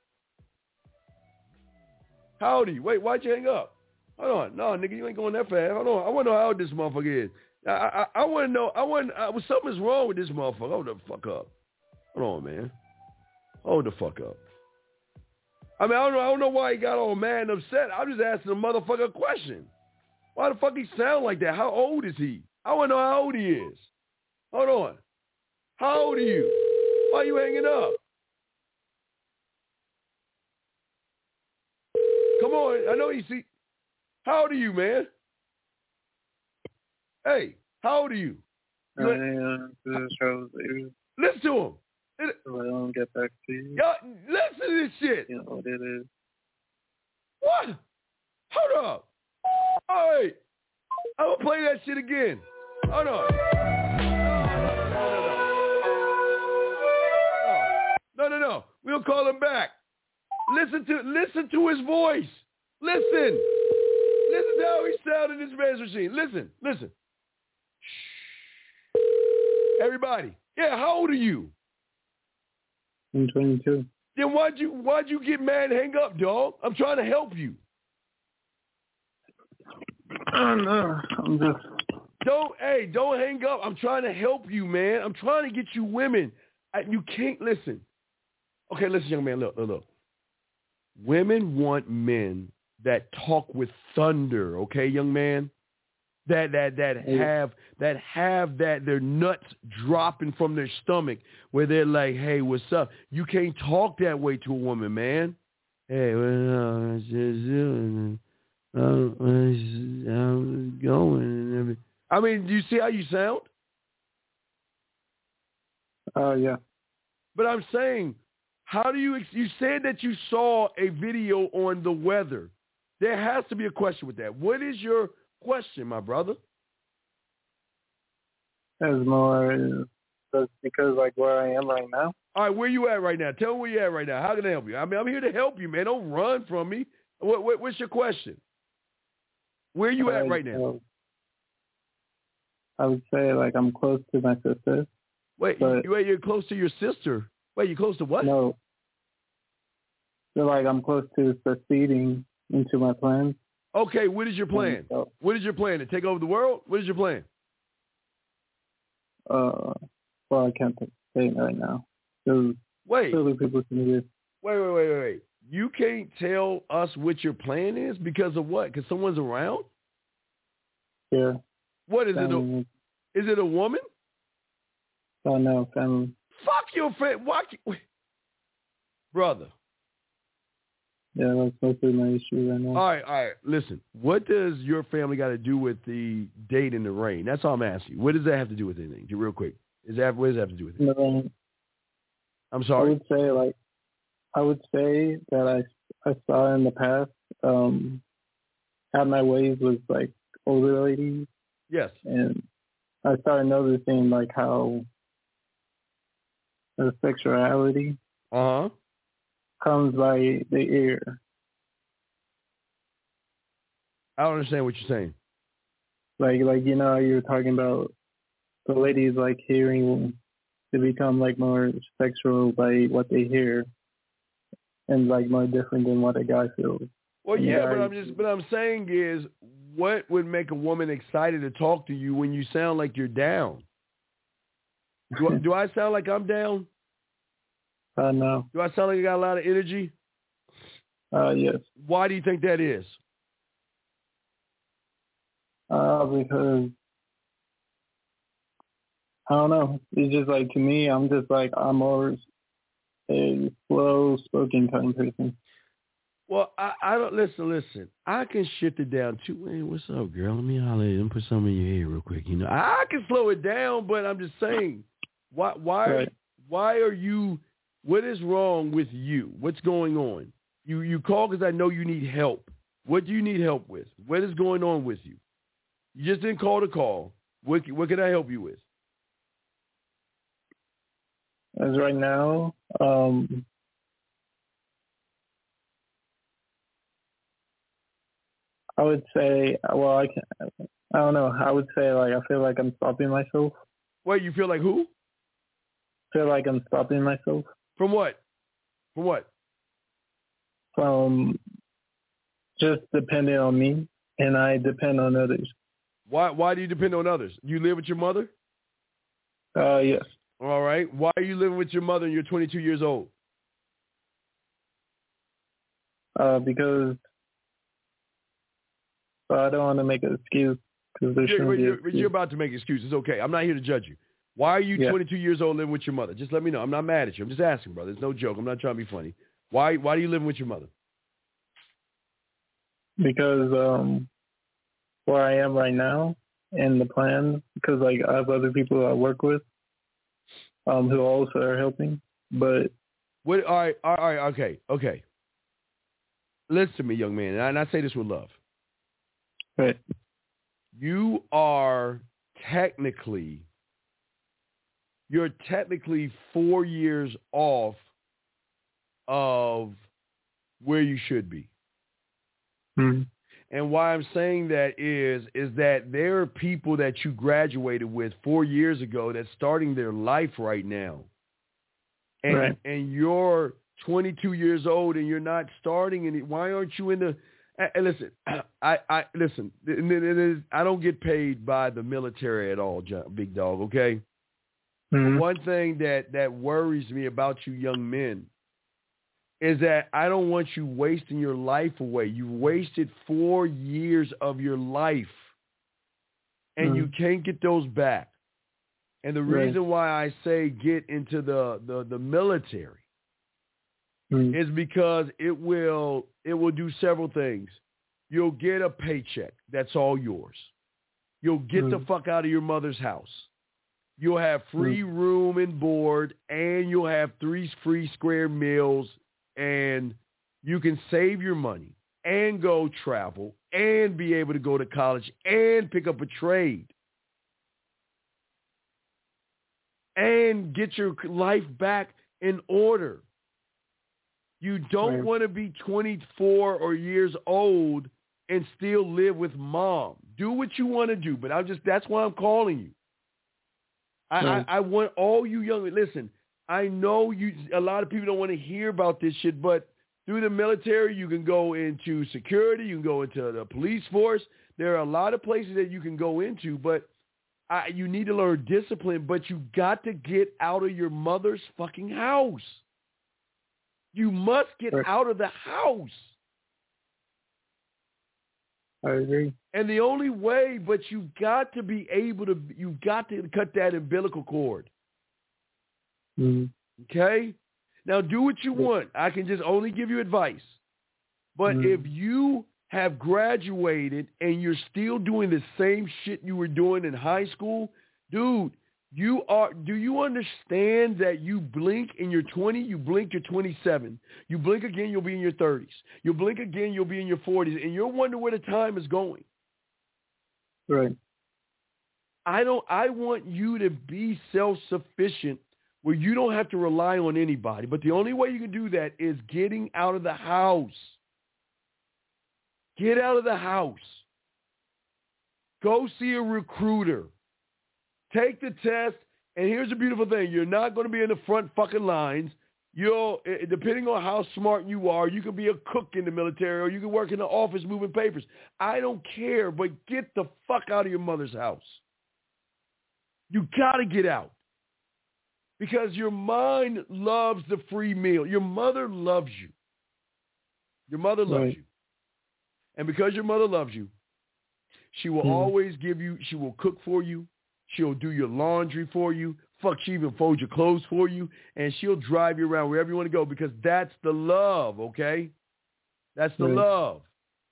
How old are you? Wait, why'd you hang up? Hold on. No, nigga, you ain't going that fast. Hold on. I want to know how old this motherfucker is. I I, I want to know. I want. Uh, something's wrong with this motherfucker. Hold the fuck up. Hold on, man. Hold the fuck up. I mean, I don't know. I don't know why he got all mad and upset. I'm just asking the motherfucker a question. Why the fuck he sound like that? How old is he? I want to know how old he is. Hold on. How old are you? Why are you hanging up? Come on. I know you see. How old are you, man? Hey, how old are you? you I am. Listen to him. I don't get back to you. Yo, listen to this shit. You know what it is. What? Hold up. All right. I'm going to play that shit again. Hold on. No, no, no. We'll call him back. Listen to listen to his voice. Listen. Listen to how he sounded in his man's machine. Listen, listen. Shh. Everybody. Yeah, how old are you? I'm twenty-two. Then why'd you why'd you get mad and hang up, dog? I'm trying to help you. I don't know. I'm just... Don't, hey, don't hang up. I'm trying to help you, man. I'm trying to get you women. I, you can't listen. Okay, listen, young man, look, look, look. Women want men that talk with thunder, okay, young man? That that that have that have that their nuts dropping from their stomach where they're like, hey, what's up? You can't talk that way to a woman, man. Hey, uh, how's it going and everything. I mean, do you see how you sound? Oh, uh, yeah. But I'm saying, how do you, you said that you saw a video on the weather. There has to be a question with that. What is your question, my brother? As more, that's because like where I am right now. All right, where you at right now? Tell me where you at right now. How can I help you? I mean, I'm here to help you, man. Don't run from me. What, what, what's your question? Where are you at right now? I would say like I'm close to my sister. Wait, you, wait, you're close to your sister. Wait, you're close to what? No. So like I'm close to succeeding into my plans. Okay, what is your plan? So, what is your plan? To take over the world? What is your plan? Uh, well, I can't say it right now. Wait. People can do. Wait, wait, wait, wait, wait. You can't tell us what your plan is because of what? Because someone's around? Yeah. What is family. it? A, is it a woman? Oh no, family. Fuck your friend. Why? Brother. Yeah, that's mostly my issue right now. All right, all right. Listen, what does your family got to do with the date in the rain? That's all I'm asking you. What does that have to do with anything? Real quick. Is that what does that have to do with it? No, I'm sorry. I would say like I would say that I I saw in the past um how my ways was like older ladies. Yes. And I started noticing like how the sexuality uh-huh. comes by the ear. I don't understand what you're saying. Like, like you know, you're talking about the ladies like hearing to become like more sexual by what they hear, and like more different than what a guy feels. Well, and yeah, guy, but I'm just, what I'm saying is, what would make a woman excited to talk to you when you sound like you're down? Do, I, do I sound like I'm down? Uh, no. Do I sound like I got a lot of energy? Uh, yes. Why do you think that is? Uh, because I don't know. It's just like, to me, I'm just like, I'm more a slow-spoken kind of person. Well, I, I don't, listen, listen. I can shift it down too. Hey, what's up, girl? Let me holler at you and put something in your ear real quick. You know, I can slow it down, but I'm just saying, why, why, right. why are you, what is wrong with you? What's going on? You, you call because I know you need help. What do you need help with? What is going on with you? You just didn't call to call. What, what can I help you with? As right now, um, I would say, well, I can, I don't know. I would say like I feel like I'm stopping myself. Wait, you feel like who? Feel like I'm stopping myself. From what? From what? From just depending on me, and I depend on others. Why? Why do you depend on others? You live with your mother? Uh, yes. All right. Why are you living with your mother and you're twenty-two years old? Uh, because I don't want to make an excuse. Cause you're, you're, excuse. you're about to make excuses. Okay. I'm not here to judge you. Why are you yeah. twenty-two years old living with your mother? Just let me know. I'm not mad at you. I'm just asking, brother. It's no joke. I'm not trying to be funny. Why Why are you living with your mother? Because um, where I am right now and the plan, because like I have other people I work with um, who also are helping. But what? All right. All right. Okay. Okay. Listen to me, young man, and I, and I say this with love. Right. You are technically, you're technically four years off of where you should be. Mm-hmm. And why I'm saying that is, is that there are people that you graduated with four years ago that's starting their life right now. And, right. and you're twenty-two years old and you're not starting any. Why aren't you in the, and listen, I, I, listen, it, it is, I don't get paid by the military at all, John, big dog. Okay. Mm-hmm. One thing that, that worries me about you young men is that I don't want you wasting your life away. You wasted four years of your life, and mm-hmm. you can't get those back. And the right. reason why I say get into the, the, the military mm-hmm. is because it will it will do several things. You'll get a paycheck. That's all yours. You'll get mm. the fuck out of your mother's house. You'll have free mm. room and board, and you'll have three free square meals, and you can save your money and go travel and be able to go to college and pick up a trade and get your life back in order. You don't right. want to be twenty-four or years old and still live with mom. Do what you want to do, but I'm just, that's why I'm calling you. I, right. I, I want all you young, listen, I know you, a lot of people don't want to hear about this shit, but through the military, you can go into security, you can go into the police force. There are a lot of places that you can go into, but I, you need to learn discipline, but you got to get out of your mother's fucking house. You must get right. out of the house. I agree. And the only way, but you've got to be able to, you've got to cut that umbilical cord. Mm-hmm. Okay? Now do what you want. I can just only give you advice. But mm-hmm. if you have graduated and you're still doing the same shit you were doing in high school, dude, you are, do you understand that you blink in your twenty, you blink, you're twenty-seven. You blink again, you'll be in your thirties. You blink again, you'll be in your forties. And you'll wonder where the time is going. Right. I don't, I want you to be self-sufficient where you don't have to rely on anybody. But the only way you can do that is getting out of the house. Get out of the house. Go see a recruiter. Take the test, and here's the beautiful thing. You're not going to be in the front fucking lines. You'll, depending on how smart you are, you can be a cook in the military or you can work in the office moving papers. I don't care, but get the fuck out of your mother's house. You got to get out. Because your mind loves the free meal. Your mother loves you. Your mother loves right. you. And because your mother loves you, she will mm. always give you, she will cook for you. She'll do your laundry for you. Fuck, she even folds your clothes for you. And she'll drive you around wherever you want to go because that's the love, okay? That's the right. love.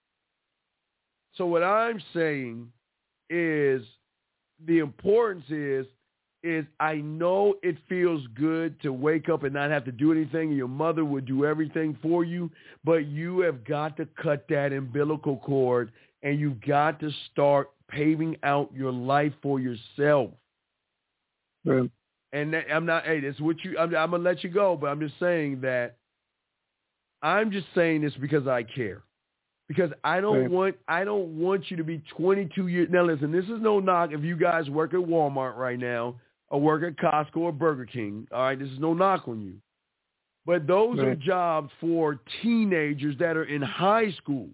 So what I'm saying is the importance is, is I know it feels good to wake up and not have to do anything, and your mother would do everything for you, but you have got to cut that umbilical cord, and you've got to start paving out your life for yourself. Right. And that, I'm not, hey, that's what you, I'm, I'm going to let you go, but I'm just saying that, I'm just saying this because I care. Because I don't right. want, I don't want you to be twenty-two years. Now listen, this is no knock if you guys work at Walmart right now or work at Costco or Burger King. All right, this is no knock on you. But those right. are jobs for teenagers that are in high school.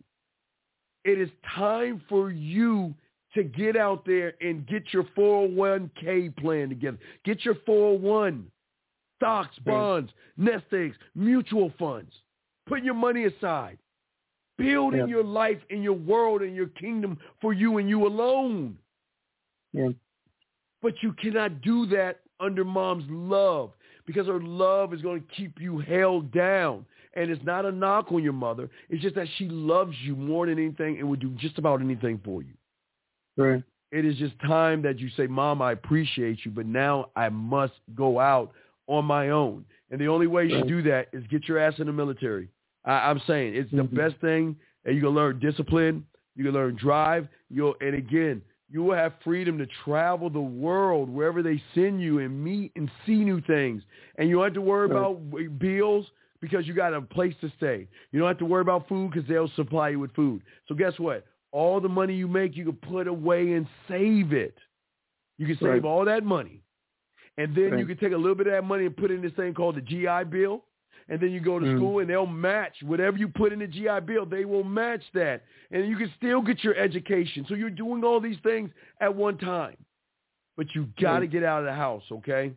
It is time for you to get out there and get your four oh one k plan together. Get your four oh one, stocks, bonds, right. nest eggs, mutual funds. Put your money aside. Building yeah. your life and your world and your kingdom for you and you alone. Yeah. But you cannot do that under mom's love because her love is going to keep you held down. And it's not a knock on your mother. It's just that she loves you more than anything and would do just about anything for you. Right. It is just time that you say, Mom, I appreciate you, but now I must go out on my own. And the only way you right. should do that is get your ass in the military. I, I'm saying it's the mm-hmm. best thing, and you can learn discipline, you can learn drive, you'll, and again, you will have freedom to travel the world wherever they send you and meet and see new things. And you don't have to worry right. about bills because you got a place to stay. You don't have to worry about food because they'll supply you with food. So guess what? All the money you make, you can put away and save it. You can save right. all that money. And then right. you can take a little bit of that money and put it in this thing called the G I Bill. And then you go to mm. school and they'll match whatever you put in the G I Bill. They will match that. And you can still get your education. So you're doing all these things at one time. But you got to right. get out of the house, okay?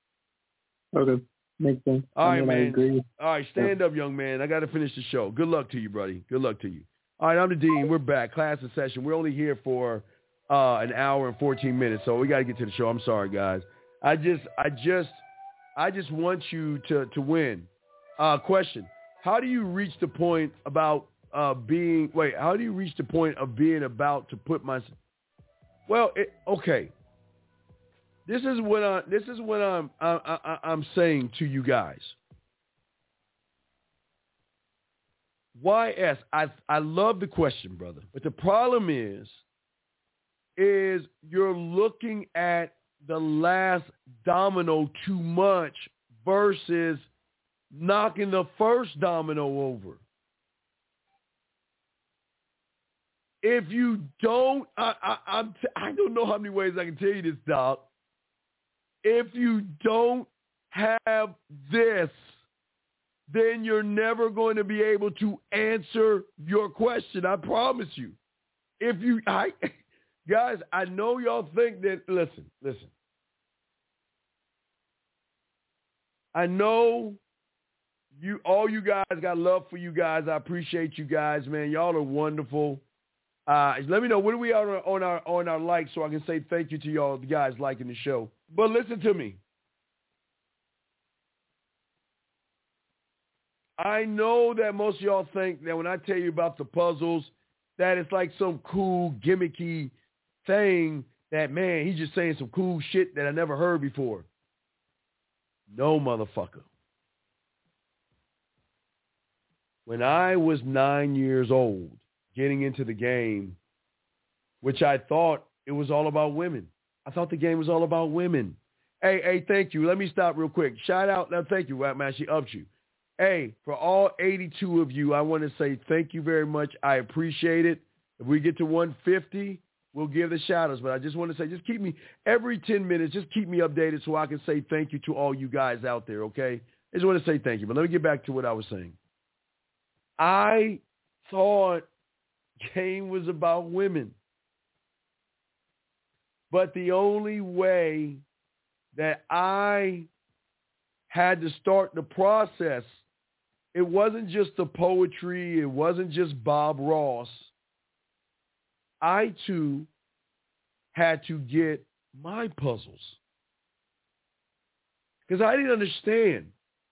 Okay. Makes sense. All I right, mean, man. I agree. All right, stand yeah. up, young man. I got to finish the show. Good luck to you, buddy. Good luck to you. All right, I'm the Dean. We're back. Class in session. We're only here for uh, an hour and fourteen minutes, so we got to get to the show. I'm sorry, guys. I just, I just, I just want you to, to win. Uh, question: how do you reach the point about uh, being, wait, how do you reach the point of being about to put my, well, it, okay. This is what I, this is what I'm, I, I, I'm saying to you guys. Y S, I, I love the question, brother. But the problem is, is you're looking at the last domino too much versus knocking the first domino over. If you don't, I, I, I'm t- I don't know how many ways I can tell you this, Doc. If you don't have this, then you're never going to be able to answer your question. I promise you. If you, I, guys, I know y'all think that, listen, listen. I know you, all you guys got love for you guys. I appreciate you guys, man. Y'all are wonderful. Uh, let me know, what are we on our, on our, on our likes so I can say thank you to y'all the guys liking the show. But listen to me. I know that most of y'all think that when I tell you about the puzzles, that it's like some cool, gimmicky thing that, man, he's just saying some cool shit that I never heard before. No, motherfucker. When I was nine years old, getting into the game, which I thought it was all about women. I thought the game was all about women. Hey, hey, thank you. Let me stop real quick. Shout out. Now, thank you, man. She upped you. Hey, for all eighty-two of you, I want to say thank you very much. I appreciate it. If we get to one fifty, we'll give the shout-outs. But I just want to say, just keep me, every ten minutes, just keep me updated so I can say thank you to all you guys out there, okay? I just want to say thank you. But let me get back to what I was saying. I thought game was about women. But the only way that I had to start the process, it wasn't just the poetry, it wasn't just Bob Ross. I, too, had to get my puzzles. Because I didn't understand.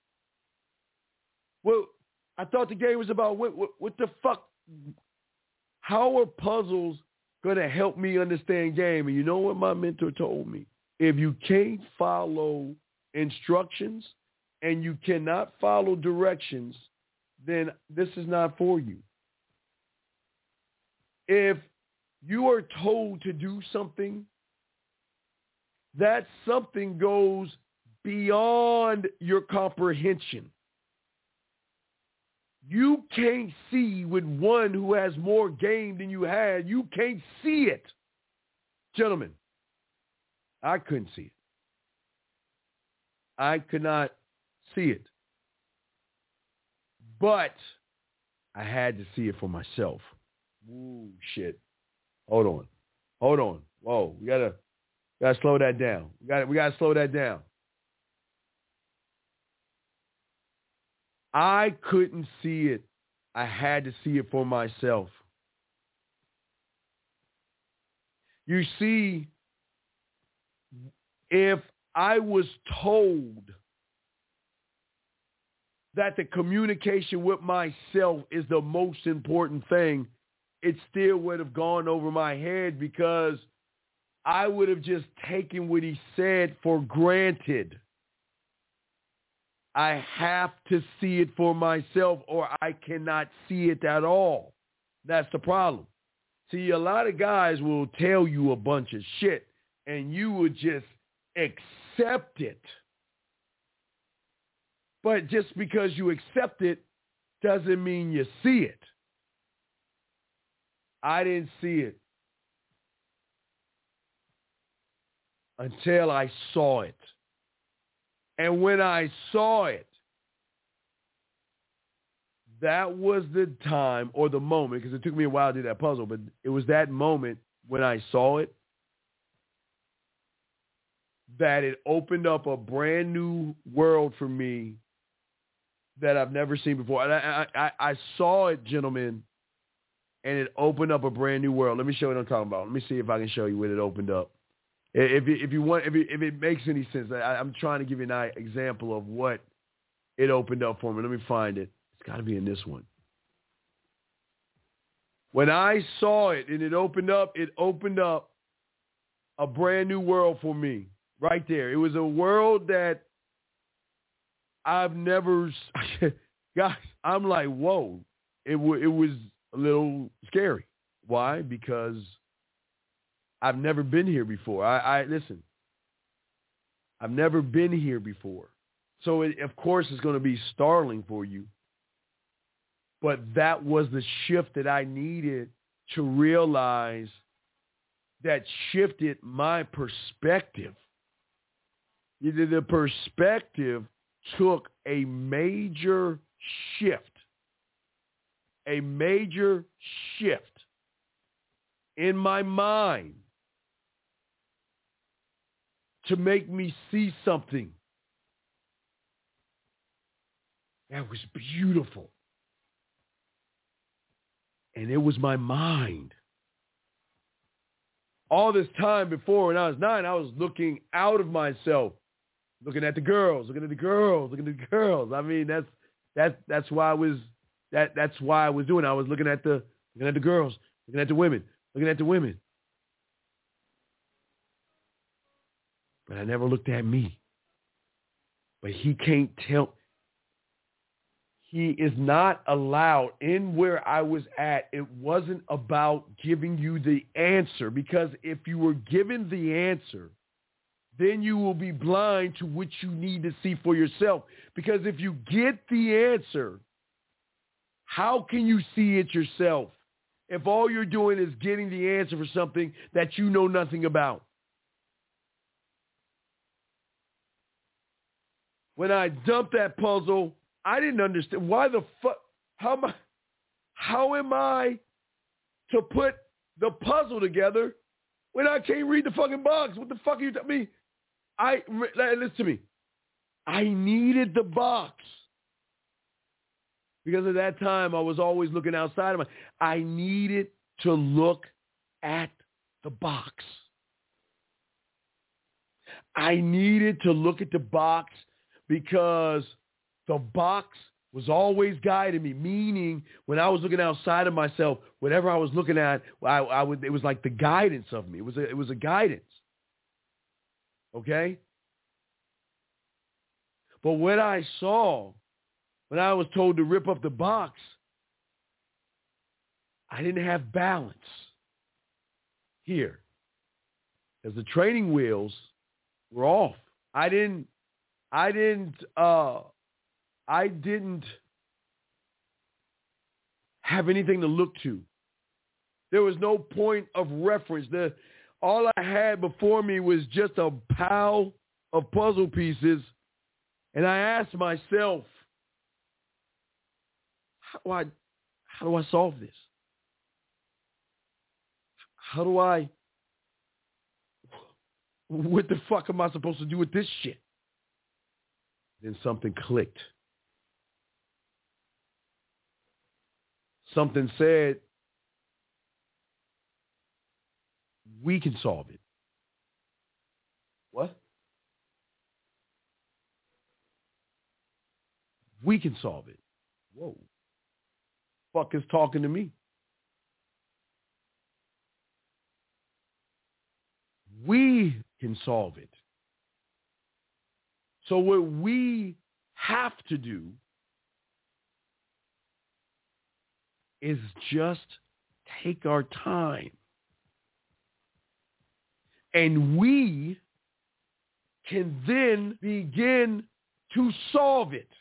Well, I thought the game was about what, what, what the fuck? How are puzzles going to help me understand game? And you know what my mentor told me? If you can't follow instructions and you cannot follow directions, then this is not for you. If you are told to do something, that something goes beyond your comprehension. You can't see with one who has more game than you had. You can't see it. Gentlemen, I couldn't see it. I could not see it. But I had to see it for myself. Ooh, shit. Hold on. Hold on. Whoa, we gotta gotta slow that down. We gotta we gotta slow that down. I couldn't see it. I had to see it for myself. You see, if I was told that the communication with myself is the most important thing, it still would have gone over my head because I would have just taken what he said for granted. I have to see it for myself or I cannot see it at all. That's the problem. See, a lot of guys will tell you a bunch of shit and you would just accept it. But just because you accept it doesn't mean you see it. I didn't see it until I saw it. And when I saw it, that was the time or the moment, because it took me a while to do that puzzle, but it was that moment when I saw it that it opened up a brand new world for me that I've never seen before. And I, I, I saw it, gentlemen, and it opened up a brand new world. Let me show you what I'm talking about. Let me see if I can show you what it opened up. If you, if you want, if it, if it makes any sense, I, I'm trying to give you an example of what it opened up for me. Let me find it. It's got to be in this one. When I saw it and it opened up, it opened up a brand new world for me right there. It was a world that I've never, guys, I'm like, whoa. It, w- it was a little scary. Why? Because I've never been here before. I, I listen, I've never been here before. So, it, of course, it's going to be startling for you. But that was the shift that I needed to realize that shifted my perspective. The perspective took a major shift, a major shift in my mind to make me see something that was beautiful. And it was my mind. All this time before, when I was nine, I was looking out of myself, looking at the girls, looking at the girls, looking at the girls. I mean, that's that's that's why I was that that's why I was doing it. I was looking at the looking at the girls, looking at the women, looking at the women. But I never looked at me. But he can't tell. He is not allowed in where I was at. It wasn't about giving you the answer, because if you were given the answer, then you will be blind to what you need to see for yourself. Because if you get the answer, how can you see it yourself if all you're doing is getting the answer for something that you know nothing about? When I dumped that puzzle, I didn't understand why the fuck. How am I? How am I to put the puzzle together when I can't read the fucking box? What the fuck are you telling me? I listen to me. I needed the box because at that time I was always looking outside of my. I needed to look at the box. I needed to look at the box because the box was always guiding me, meaning when I was looking outside of myself, whatever I was looking at, I, I would, it was like the guidance of me. It was a, it was a guidance. Okay? But what I saw when I was told to rip up the box, I didn't have balance here because the training wheels were off. I didn't, I didn't, uh, I didn't have anything to look to. There was no point of reference. The, all I had before me was just a pile of puzzle pieces, and I asked myself, how do I, how do I solve this? How do I, what the fuck am I supposed to do with this shit? Then something clicked. Something said, we can solve it. What? We can solve it. Whoa. Fuck is talking to me. We can solve it. So what we have to do is just take our time. And we can then begin to solve it.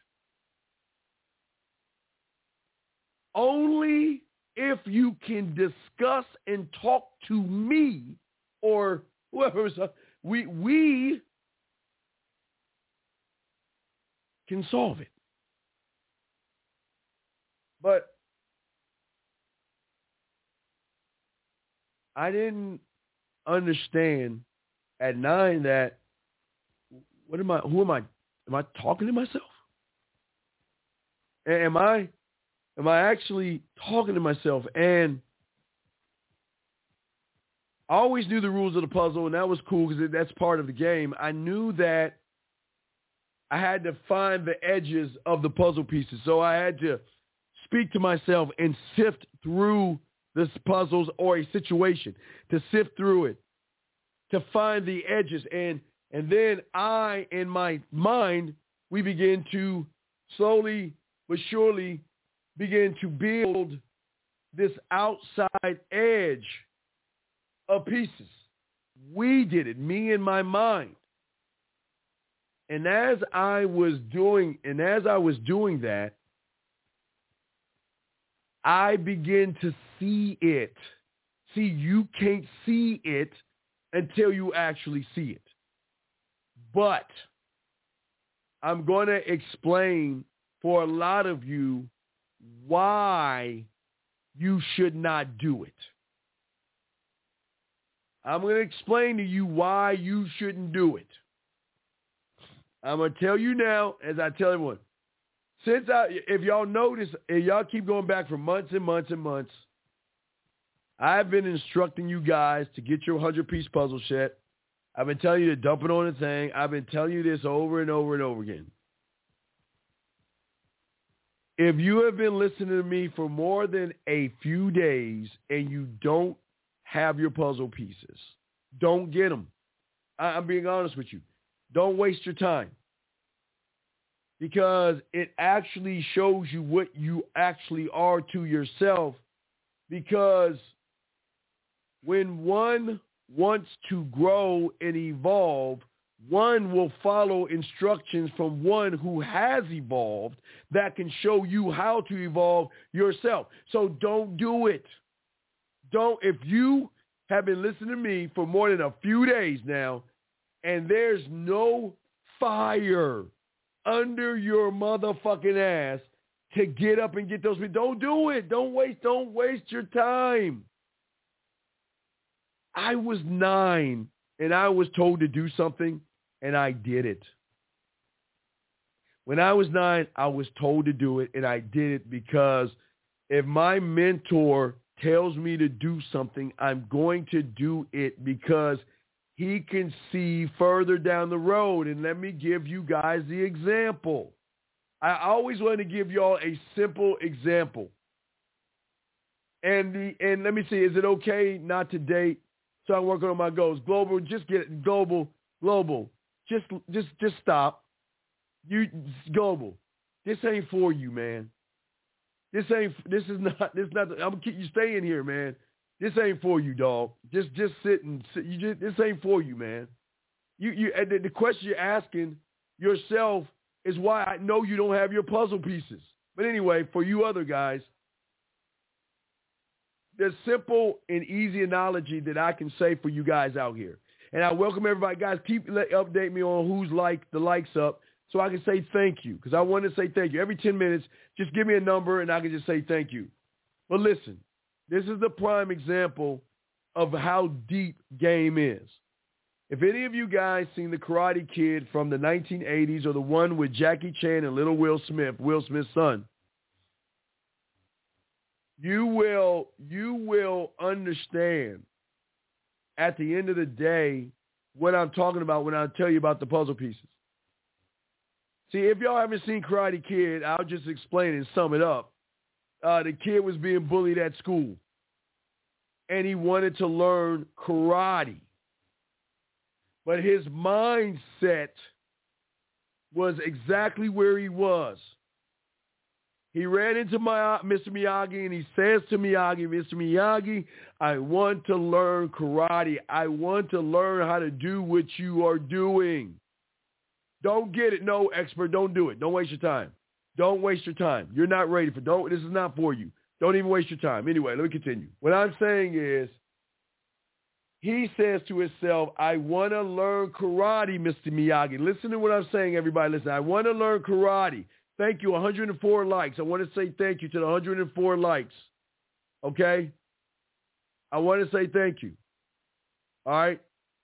Only if you can discuss and talk to me or whoever, we, we can solve it. But I didn't understand at nine that what am I? Who am I? Am I talking to myself? Am I? Am I actually talking to myself? And I always knew the rules of the puzzle, and that was cool because that's part of the game. I knew that I had to find the edges of the puzzle pieces, so I had to speak to myself and sift through this puzzles or a situation, to sift through it, to find the edges. And, and then I, in my mind, we begin to slowly but surely begin to build this outside edge of pieces. We did it, me and my mind. And as I was doing, and as I was doing that, I began to see it. See, you can't see it until you actually see it. But I'm going to explain for a lot of you why you should not do it. I'm going to explain to you why you shouldn't do it. I'm going to tell you now, as I tell everyone, since I, if y'all notice, and y'all keep going back for months and months and months, I've been instructing you guys to get your hundred-piece puzzle set. I've been telling you to dump it on the thing. I've been telling you this over and over and over again. If you have been listening to me for more than a few days and you don't have your puzzle pieces, don't get them. I, I'm being honest with you. Don't waste your time, because it actually shows you what you actually are to yourself. Because when one wants to grow and evolve, one will follow instructions from one who has evolved that can show you how to evolve yourself. So don't do it. Don't, if you have been listening to me for more than a few days now, and there's no fire under your motherfucking ass to get up and get those, don't do it. Don't waste, don't waste your time. I was nine and I was told to do something and I did it. When I was nine, I was told to do it and I did it, because if my mentor tells me to do something, I'm going to do it, because he can see further down the road. And let me give you guys the example. I always want to give y'all a simple example. And the, and let me see, is it okay not to date? So I'm working on my goals. Global, just get it. Global, global. Just, just, just stop. You, global. This ain't for you, man. This ain't. This is not. This is not. I'm gonna keep you staying here, man. This ain't for you, dog. Just, just sit and sit. You just. This ain't for you, man. You, you. And the, the question you're asking yourself is why I know you don't have your puzzle pieces. But anyway, for you other guys, the simple and easy analogy that I can say for you guys out here. And I welcome everybody. Guys, keep let, update me on who's like the likes up so I can say thank you, because I want to say thank you. Every ten minutes, just give me a number and I can just say thank you. But listen, this is the prime example of how deep game is. If any of you guys seen The Karate Kid from the nineteen eighties, or the one with Jackie Chan and little Will Smith, Will Smith's son, you will, you will understand at the end of the day what I'm talking about when I tell you about the puzzle pieces. See, if y'all haven't seen Karate Kid, I'll just explain and sum it up. Uh, the kid was being bullied at school, and he wanted to learn karate. But his mindset was exactly where he was. He ran into my Mister Miyagi, and he says to Miyagi, Mister Miyagi, I want to learn karate. I want to learn how to do what you are doing. Don't get it. No, expert, don't do it. Don't waste your time. Don't waste your time. You're not ready for don't. This is not for you. Don't even waste your time. Anyway, let me continue. What I'm saying is, he says to himself, I want to learn karate, Mister Miyagi. Listen to what I'm saying, everybody. Listen, I want to learn karate. Thank you, one hundred four likes. I want to say thank you to the one hundred four likes. Okay? I want to say thank you. All right?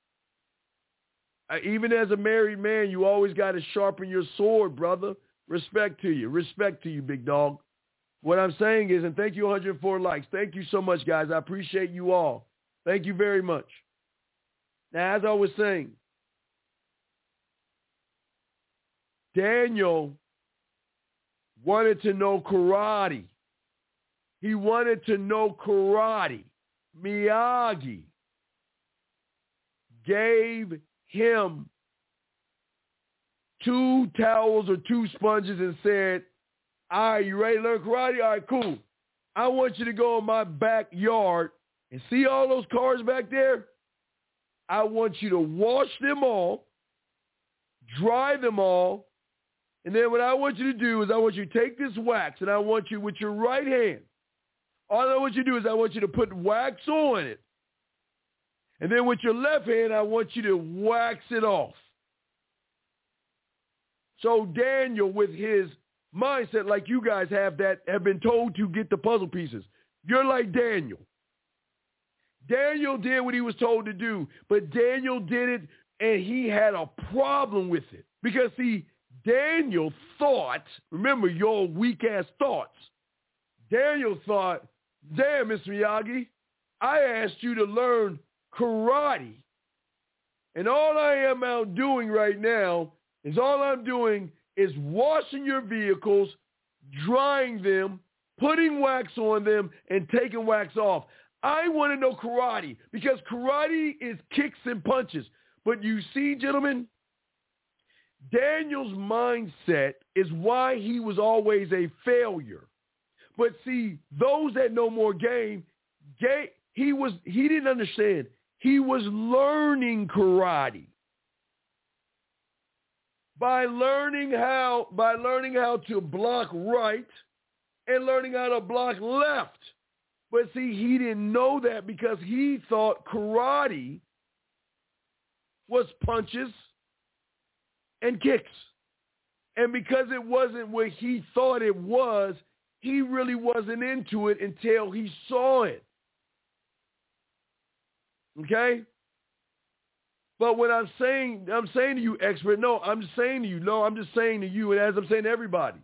I, even as a married man, you always got to sharpen your sword, brother. Respect to you. Respect to you, big dog. What I'm saying is, and thank you, one hundred four likes. Thank you so much, guys. I appreciate you all. Thank you very much. Now, as I was saying, Daniel wanted to know karate. He wanted to know karate. Miyagi gave him two towels or two sponges and said, all right, you ready to learn karate? All right, cool. I want you to go in my backyard and see all those cars back there? I want you to wash them all, dry them all, and then what I want you to do is I want you to take this wax and I want you with your right hand. All I want you to do is I want you to put wax on it. And then with your left hand, I want you to wax it off. So Daniel, with his mindset like you guys have that have been told to get the puzzle pieces, you're like Daniel. Daniel did what he was told to do, but Daniel did it and he had a problem with it. Because, see, Daniel thought, remember your weak-ass thoughts, Daniel thought, damn, Mister Miyagi, I asked you to learn karate, and all I am out doing right now is all I'm doing is washing your vehicles, drying them, putting wax on them, and taking wax off. I want to know karate because karate is kicks and punches. But you see, gentlemen, Daniel's mindset is why he was always a failure. But see, those that know more game, game he was he didn't understand. He was learning karate. By learning how by learning how to block right and learning how to block left. But see, he didn't know that because he thought karate was punches and kicks. And because it wasn't what he thought it was, he really wasn't into it until he saw it. Okay? But what I'm saying, I'm saying to you, expert, no, I'm just saying to you, no, I'm just saying to you, and as I'm saying to everybody,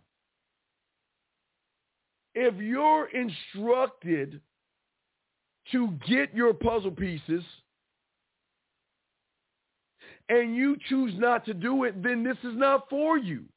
if you're instructed to get your puzzle pieces and you choose not to do it, then this is not for you.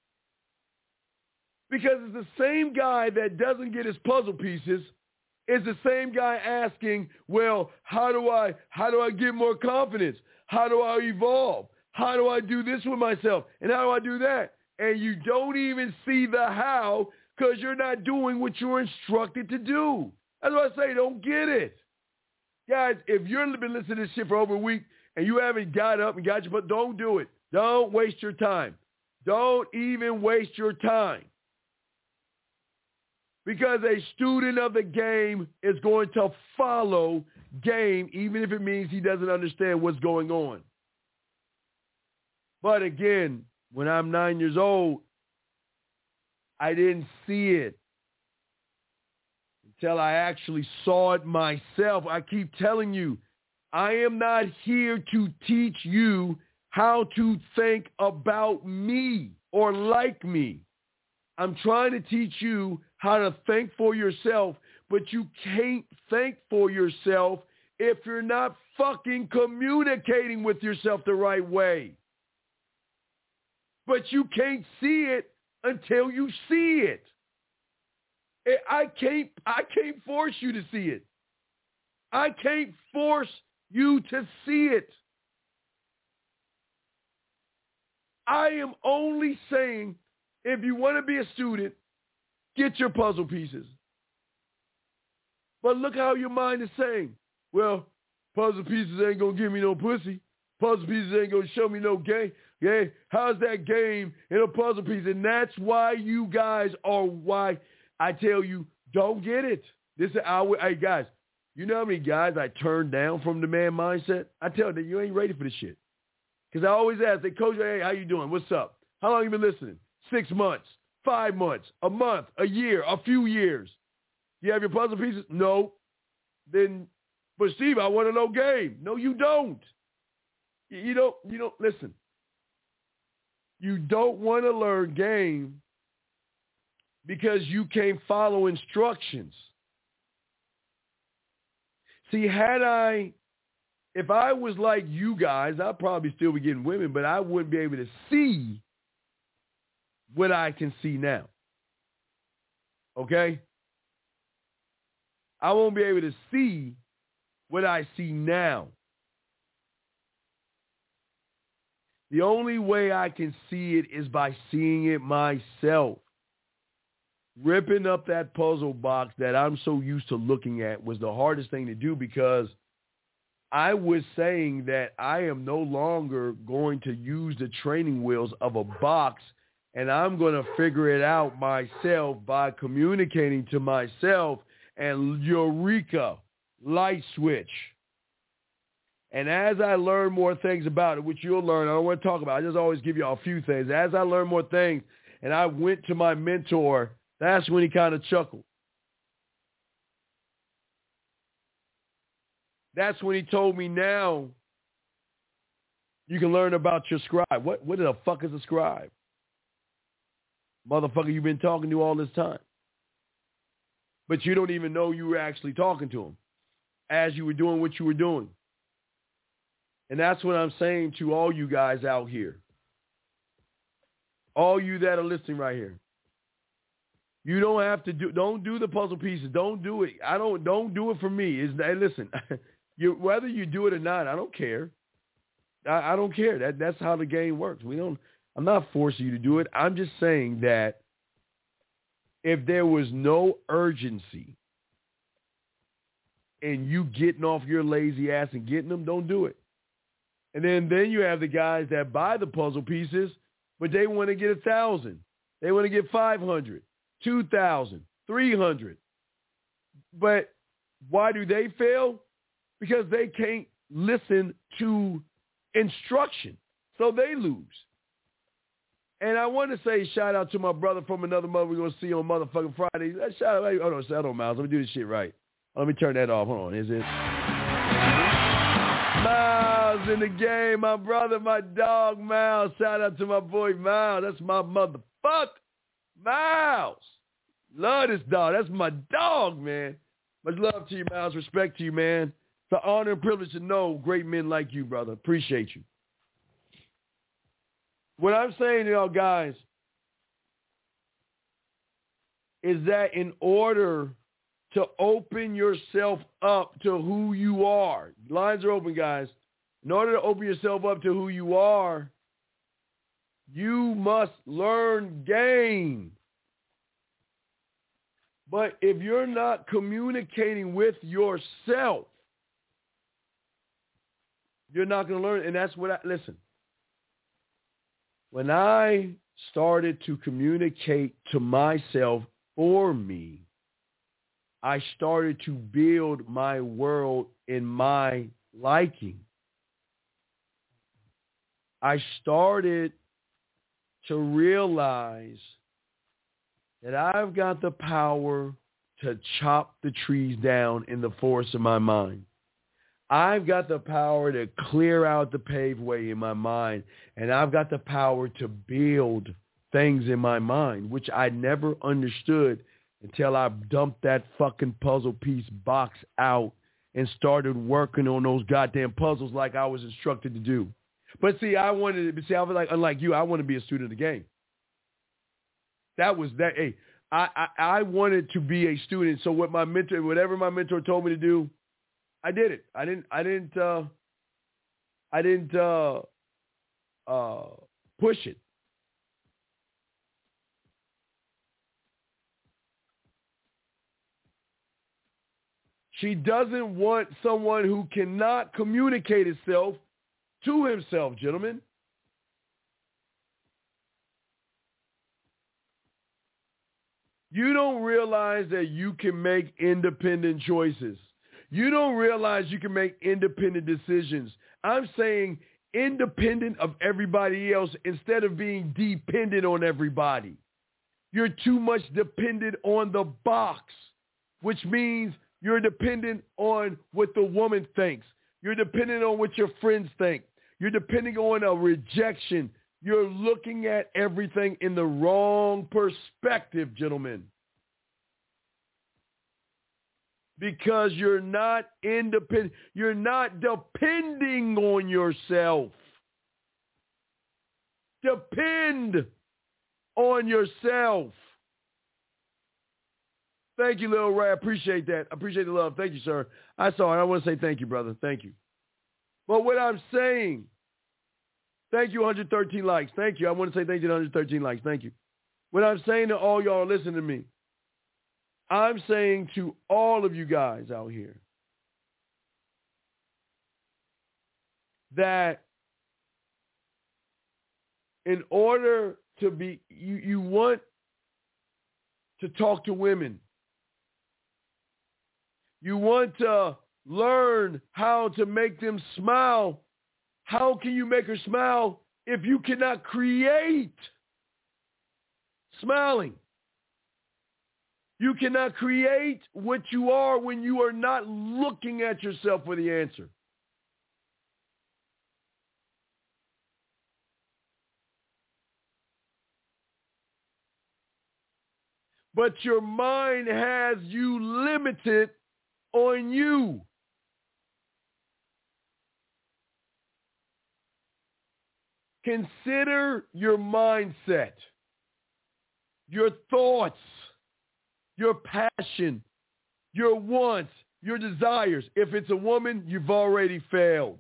Because it's the same guy that doesn't get his puzzle pieces is the same guy asking, well, how do I how do I get more confidence? How do I evolve? How do I do this with myself? And how do I do that? And you don't even see the how because you're not doing what you're instructed to do. That's why I say don't get it. Guys, if you've been listening to this shit for over a week and you haven't got up and got your butt, don't do it. Don't waste your time. Don't even waste your time. Because a student of the game is going to follow game, even if it means he doesn't understand what's going on. But again, when I'm nine years old, I didn't see it until I actually saw it myself. I keep telling you, I am not here to teach you how to think about me or like me. I'm trying to teach you how to think for yourself, but you can't think for yourself if you're not fucking communicating with yourself the right way. But you can't see it until you see it. I can't, I can't force you to see it. I can't force you to see it. I am only saying, if you want to be a student, get your puzzle pieces. But look how your mind is saying, well, puzzle pieces ain't going to give me no pussy. Puzzle pieces ain't going to show me no game. Yeah, how's that game in a puzzle piece? And that's why you guys are why I tell you, don't get it. This is our, hey, guys, you know how many guys I turned down from the man mindset? I tell them, you ain't ready for this shit. Because I always ask, they coach, hey, how you doing? What's up? How long you been listening? Six months, five months, a month, a year, a few years. You have your puzzle pieces? No. Then, but Steve, I want to know game. No, you don't. You don't, you don't, listen. You don't want to learn game because you can't follow instructions. See, had I, if I was like you guys, I'd probably still be getting women, but I wouldn't be able to see what I can see now. Okay? I won't be able to see what I see now. The only way I can see it is by seeing it myself. Ripping up that puzzle box that I'm so used to looking at was the hardest thing to do, because I was saying that I am no longer going to use the training wheels of a box, and I'm going to figure it out myself by communicating to myself, and eureka, light switch. And as I learn more things about it, which you'll learn, I don't want to talk about it, I just always give you a few things. As I learn more things, and I went to my mentor, that's when he kind of chuckled. That's when he told me, now you can learn about your scribe. What, what the fuck is a scribe? Motherfucker you've been talking to all this time. But you don't even know you were actually talking to him as you were doing what you were doing. And that's what I'm saying to all you guys out here. All you that are listening right here. You don't have to do, don't do the puzzle pieces. Don't do it. I don't, don't do it for me. Is hey, listen, you, whether you do it or not, I don't care. I, I don't care. That, that's how the game works. We don't, I'm not forcing you to do it. I'm just saying that if there was no urgency in you getting off your lazy ass and getting them, don't do it. And then, then you have the guys that buy the puzzle pieces, but they want to get a thousand. They want to get five hundred, two thousand, three hundred. But why do they fail? Because they can't listen to instruction. So they lose. And I want to say shout out to my brother from another mother we're going to see on motherfucking Friday. Shout out, hold on, hold on, Miles. Let me do this shit right. Let me turn that off. Hold on. Is it? Miles in the game, my brother, my dog, Miles. Shout out to my boy, Miles. That's my motherfucker, Miles. Love this dog. That's my dog, man. Much love to you, Miles. Respect to you, man. It's an honor and privilege to know great men like you, brother. Appreciate you. What I'm saying to y'all guys is that in order to open yourself up to who you are, lines are open, guys. In order to open yourself up to who you are, you must learn game. But if you're not communicating with yourself, you're not going to learn. And that's what I, listen, when I started to communicate to myself for me, I started to build my world in my liking. I started to realize that I've got the power to chop the trees down in the forest of my mind. I've got the power to clear out the paved way in my mind, and I've got the power to build things in my mind, which I never understood until I dumped that fucking puzzle piece box out and started working on those goddamn puzzles like I was instructed to do. But see, I wanted to see, I was like, unlike you, I want to be a student of the game. That was that. Hey, I, I, I wanted to be a student. So what my mentor, whatever my mentor told me to do, I did it. I didn't, I didn't, uh, I didn't, uh, uh, push it. She doesn't want someone who cannot communicate himself to himself, gentlemen. You don't realize that you can make independent choices. You don't realize you can make independent decisions. I'm saying independent of everybody else instead of being dependent on everybody. You're too much dependent on the box, which means you're dependent on what the woman thinks. You're dependent on what your friends think. You're depending on a rejection. You're looking at everything in the wrong perspective, gentlemen. Because you're not independent. You're not depending on yourself. Depend on yourself. Thank you, Lil Ray. I appreciate that. I appreciate the love. Thank you, sir. I saw it. I want to say thank you, brother. Thank you. But what I'm saying, thank you, one hundred thirteen likes. Thank you. I want to say thank you to one hundred thirteen likes. Thank you. What I'm saying to all y'all listening to me, I'm saying to all of you guys out here that in order to be, you, you want to talk to women. You want to learn how to make them smile. How can you make her smile if you cannot create smiling? You cannot create what you are when you are not looking at yourself for the answer. But your mind has you limited on you. Consider your mindset, your thoughts, your passion, your wants, your desires. If it's a woman, you've already failed.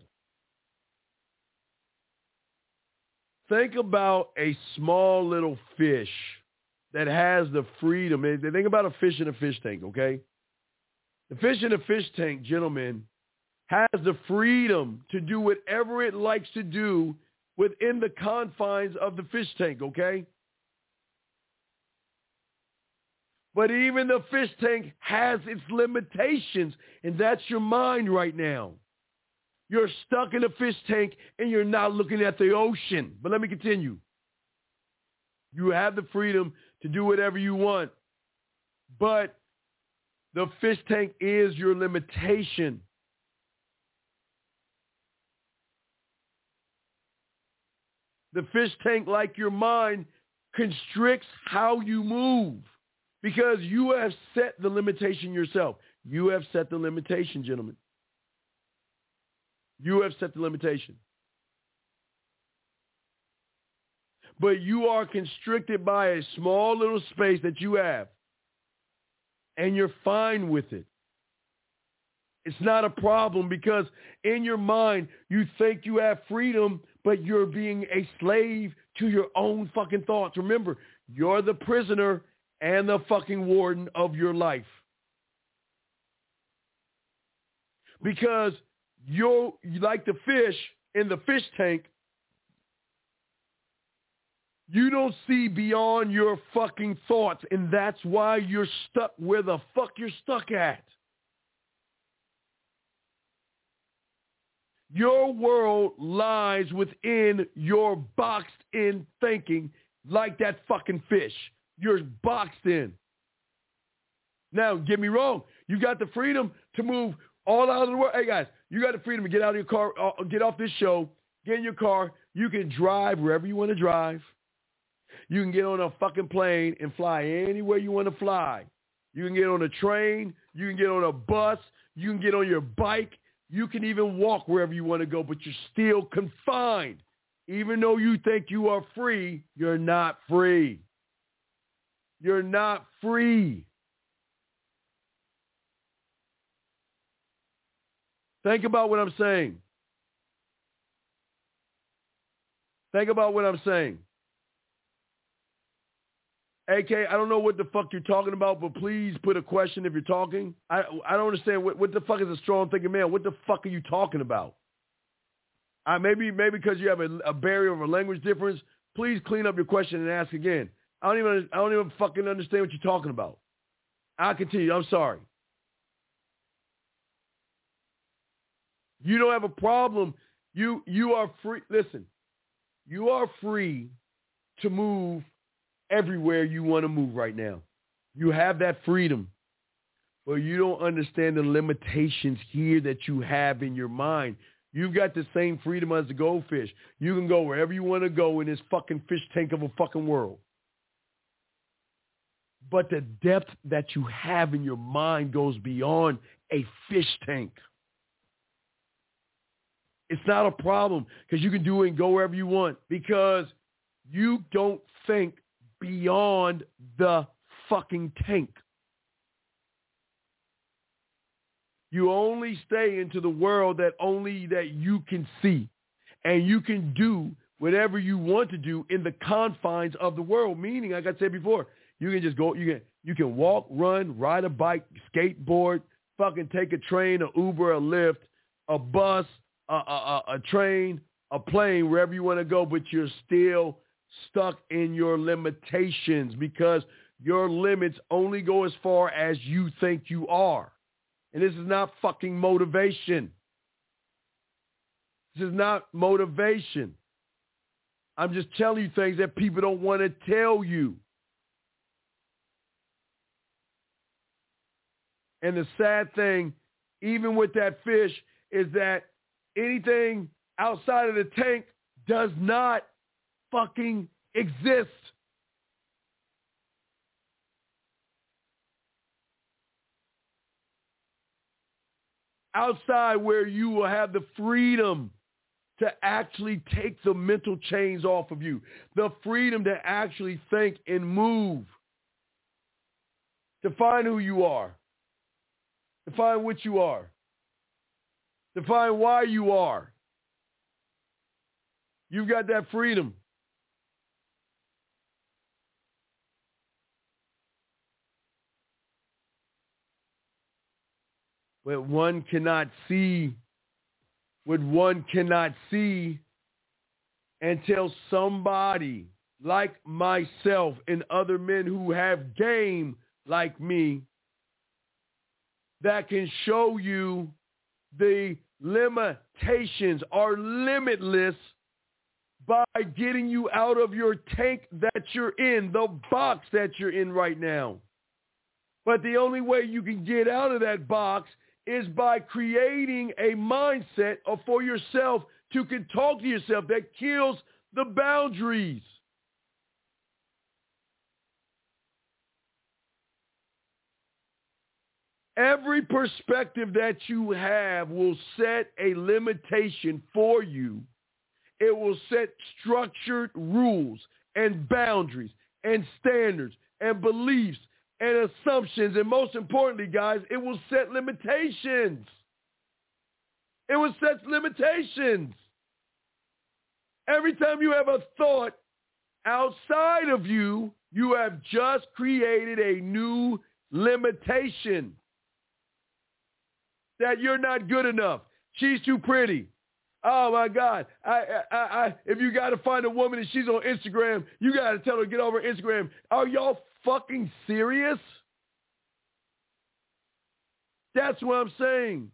Think about a small little fish that has the freedom. Think about a fish in a fish tank, okay? The fish in a fish tank, gentlemen, has the freedom to do whatever it likes to do within the confines of the fish tank, okay? But even the fish tank has its limitations, and that's your mind right now. You're stuck in a fish tank, and you're not looking at the ocean. But let me continue. You have the freedom to do whatever you want, but the fish tank is your limitation. The fish tank, like your mind, constricts how you move because you have set the limitation yourself. You have set the limitation, gentlemen. You have set the limitation. But you are constricted by a small little space that you have, and you're fine with it. It's not a problem because in your mind, you think you have freedom, but you're being a slave to your own fucking thoughts. Remember, you're the prisoner and the fucking warden of your life. Because you're like the fish in the fish tank, you don't see beyond your fucking thoughts, and that's why you're stuck where the fuck you're stuck at. Your world lies within your boxed-in thinking like that fucking fish. You're boxed in. Now, get me wrong. You got the freedom to move all out of the world. Hey, guys, you got the freedom to get out of your car, uh, get off this show, get in your car. You can drive wherever you want to drive. You can get on a fucking plane and fly anywhere you want to fly. You can get on a train. You can get on a bus. You can get on your bike. You can even walk wherever you want to go, but you're still confined. Even though you think you are free, you're not free. You're not free. Think about what I'm saying. Think about what I'm saying. A K, I don't know what the fuck you're talking about, but please put a question if you're talking. I I don't understand. What, what the fuck is a strong thinking man? What the fuck are you talking about? I, maybe maybe because you have a, a barrier of a language difference, please clean up your question and ask again. I don't even I don't even fucking understand what you're talking about. I'll continue. I'm sorry. You don't have a problem. You you are free. Listen, you are free to move everywhere you want to move right now. You have that freedom, but you don't understand the limitations here that you have in your mind. You've got the same freedom as the goldfish. You can go wherever you want to go in this fucking fish tank of a fucking world. But the depth that you have in your mind goes beyond a fish tank. It's not a problem because you can do it and go wherever you want because you don't think beyond the fucking tank. You only stay into the world that only that you can see. And you can do whatever you want to do in the confines of the world. Meaning, like I said before, you can just go, you can you can walk, run, ride a bike, skateboard, fucking take a train, a Uber, a Lyft, a bus, a, a, a, a train, a plane, wherever you want to go, but you're still stuck in your limitations because your limits only go as far as you think you are. And this is not fucking motivation. This is not motivation. I'm just telling you things that people don't want to tell you. And the sad thing, even with that fish, is that anything outside of the tank does not fucking exist. Outside where you will have the freedom to actually take the mental chains off of you, the freedom to actually think and move, to find who you are, to find what you are, to find why you are. You've got that freedom. But one cannot see what one cannot see until somebody like myself and other men who have game like me that can show you the limitations are limitless by getting you out of your tank that you're in, the box that you're in right now. But the only way you can get out of that box is by creating a mindset of, for yourself to can talk to yourself that kills the boundaries. Every perspective that you have will set a limitation for you. It will set structured rules and boundaries and standards and beliefs and assumptions, and most importantly, guys, it will set limitations. It will set limitations. Every time you have a thought outside of you, you have just created a new limitation. That you're not good enough. She's too pretty. Oh my God! I, I, I, if you got to find a woman and she's on Instagram, you got to tell her to get over Instagram. Are y'all fucking serious? That's what I'm saying.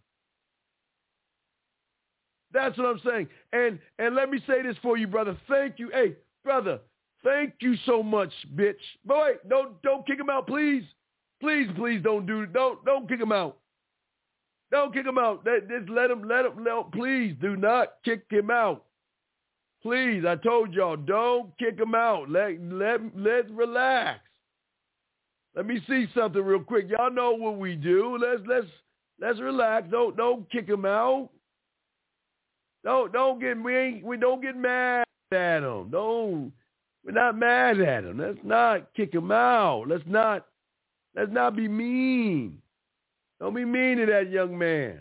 That's what I'm saying. And and let me say this for you, brother. Thank you. Hey, brother, thank you so much, bitch. But wait, don't don't kick him out, please. Please, please don't do don't don't kick him out. Don't kick him out. Just let him, let him, let him, please do not kick him out. Please, I told y'all, don't kick him out. Let, let, let relax. Let me see something real quick. Y'all know what we do. Let's, let's, let's relax. Don't, don't kick him out. Don't, don't get, we ain't, we don't get mad at him. Don't, we're not mad at him. Let's not kick him out. Let's not, let's not be mean. Don't be mean to that young man.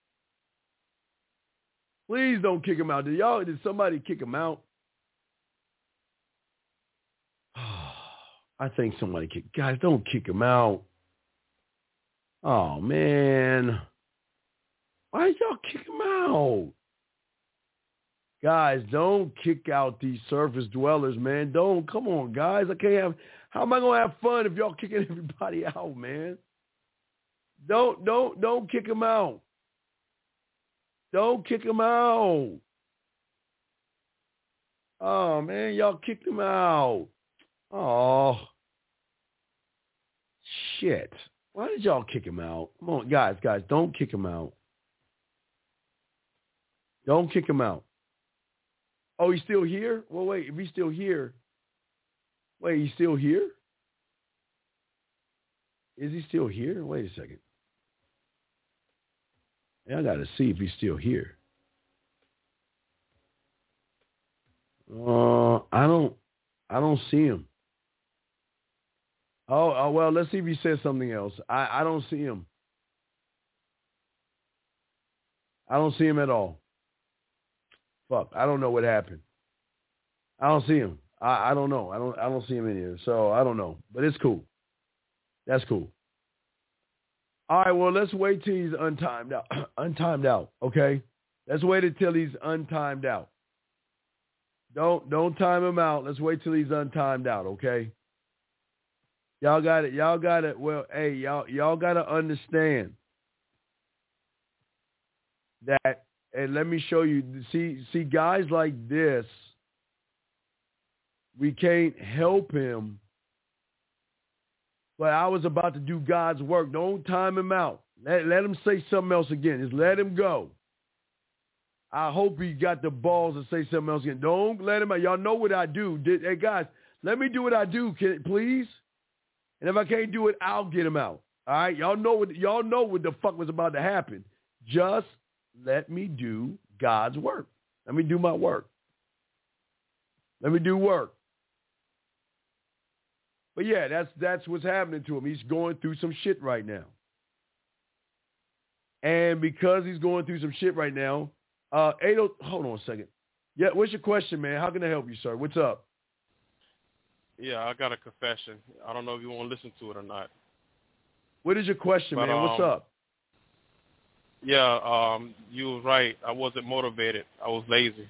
Please don't kick him out. Did y'all, did somebody kick him out? I think somebody kicked. Guys, don't kick him out. Oh, man. Why did y'all kick him out? Guys, don't kick out these surface dwellers, man. Don't. Come on, guys. I can't have, how am I going to have fun if y'all kicking everybody out, man? Don't, don't, don't kick him out. Don't kick him out. Oh, man, y'all kicked him out. Oh, shit. Why did y'all kick him out? Come on, guys, guys, don't kick him out. Don't kick him out. Oh, he's still here? Well, wait, if he's still here, wait, he's still here? Is he still here? Wait a second. I got to see if he's still here. Uh, I don't, I don't see him. Oh, oh, well, let's see if he says something else. I, I don't see him. I don't see him at all. Fuck, I don't know what happened. I don't see him. I, I don't know. I don't I don't see him in here. So I don't know. But it's cool. That's cool. All right, well, let's wait till he's untimed out. untimed out, okay? Let's wait until he's untimed out. Don't don't time him out. Let's wait till he's untimed out, okay? Y'all got it. Y'all got it. Well, hey, y'all y'all got to understand that, and let me show you. See, see, guys like this, we can't help him. But I was about to do God's work. Don't time him out. Let, let him say something else again. Just let him go. I hope he got the balls to say something else again. Don't let him out. Y'all know what I do. Hey, guys, let me do what I do, can, please. And if I can't do it, I'll get him out. All right? Y'all know what y'all know what the fuck was about to happen. Just let me do God's work. Let me do my work. Let me do work. But yeah, that's that's what's happening to him. He's going through some shit right now. And because he's going through some shit right now, uh, Ado, hold on a second. Yeah, what's your question, man? How can I help you, sir? What's up? Yeah, I got a confession. I don't know if you want to listen to it or not. What is your question, but, man? um, What's up? Yeah, um, you was right. I wasn't motivated. I was lazy.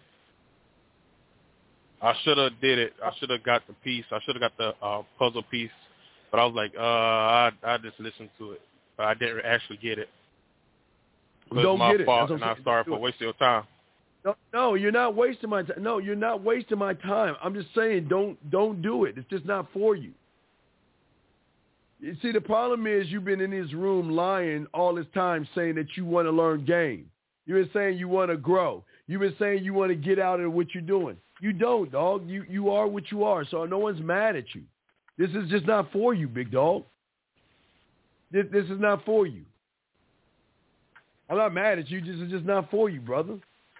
I should have did it. I should have got the piece. I should have got the uh, puzzle piece. But I was like, uh, I I just listened to it. But I didn't actually get it. It was Don't my get it. fault, That's and I'm sorry for wasting your time. No, no, you're not wasting my time. No, you're not wasting my time. I'm just saying, don't don't do it. It's just not for you. You see, the problem is you've been in this room lying all this time, saying that you want to learn game. You've been saying you want to grow. You've been saying you want to get out of what you're doing. You don't, dog. You you are what you are, so no one's mad at you. This is just not for you, big dog. This, this is not for you. I'm not mad at you. This is just not for you, brother.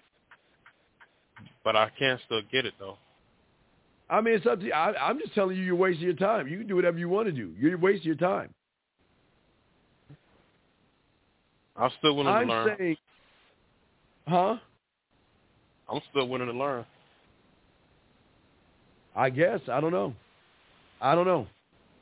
But I can still get it, though. I mean, it's up to you. I, I'm just telling you you're wasting your time. You can do whatever you want to do. You're wasting your time. I'm still willing I'm to learn. I'm saying, huh? I'm still willing to learn. I guess. I don't know. I don't know.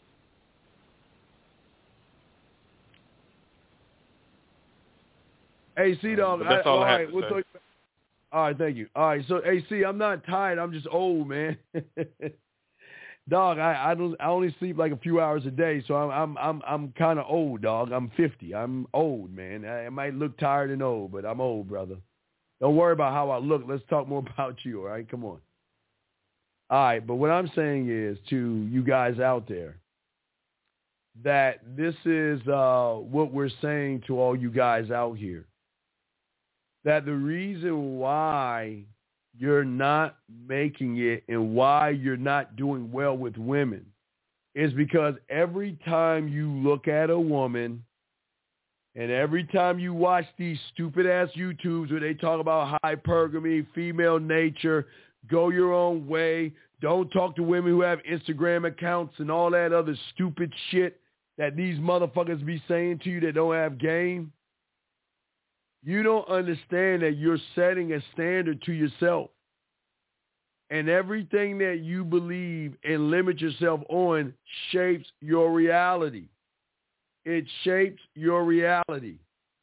Hey, C-Dog. But that's I, all all I have right, to we'll say. talk, all right, thank you. All right, so, hey, see, I'm not tired. I'm just old, man. Dog, I, I don't. I only sleep like a few hours a day, so I'm I'm I'm I'm kind of old, dog. I'm fifty. I'm old, man. I, I might look tired and old, but I'm old, brother. Don't worry about how I look. Let's talk more about you, all right? Come on. All right, but what I'm saying is to you guys out there that this is uh, what we're saying to all you guys out here, that the reason why you're not making it and why you're not doing well with women is because every time you look at a woman and every time you watch these stupid-ass YouTubes where they talk about hypergamy, female nature, go your own way, don't talk to women who have Instagram accounts and all that other stupid shit that these motherfuckers be saying to you that don't have game, you don't understand that you're setting a standard to yourself. And everything that you believe and limit yourself on shapes your reality. It shapes your reality.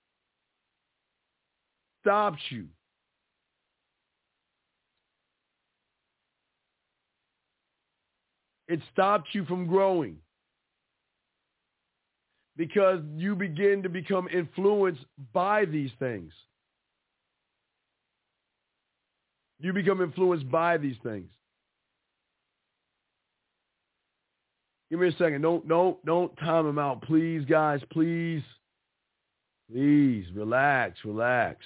Stops you. It stops you from growing. Because you begin to become influenced by these things. You become influenced by these things. Give me a second. Don't don't don't time them out, please, guys. Please, please relax, relax.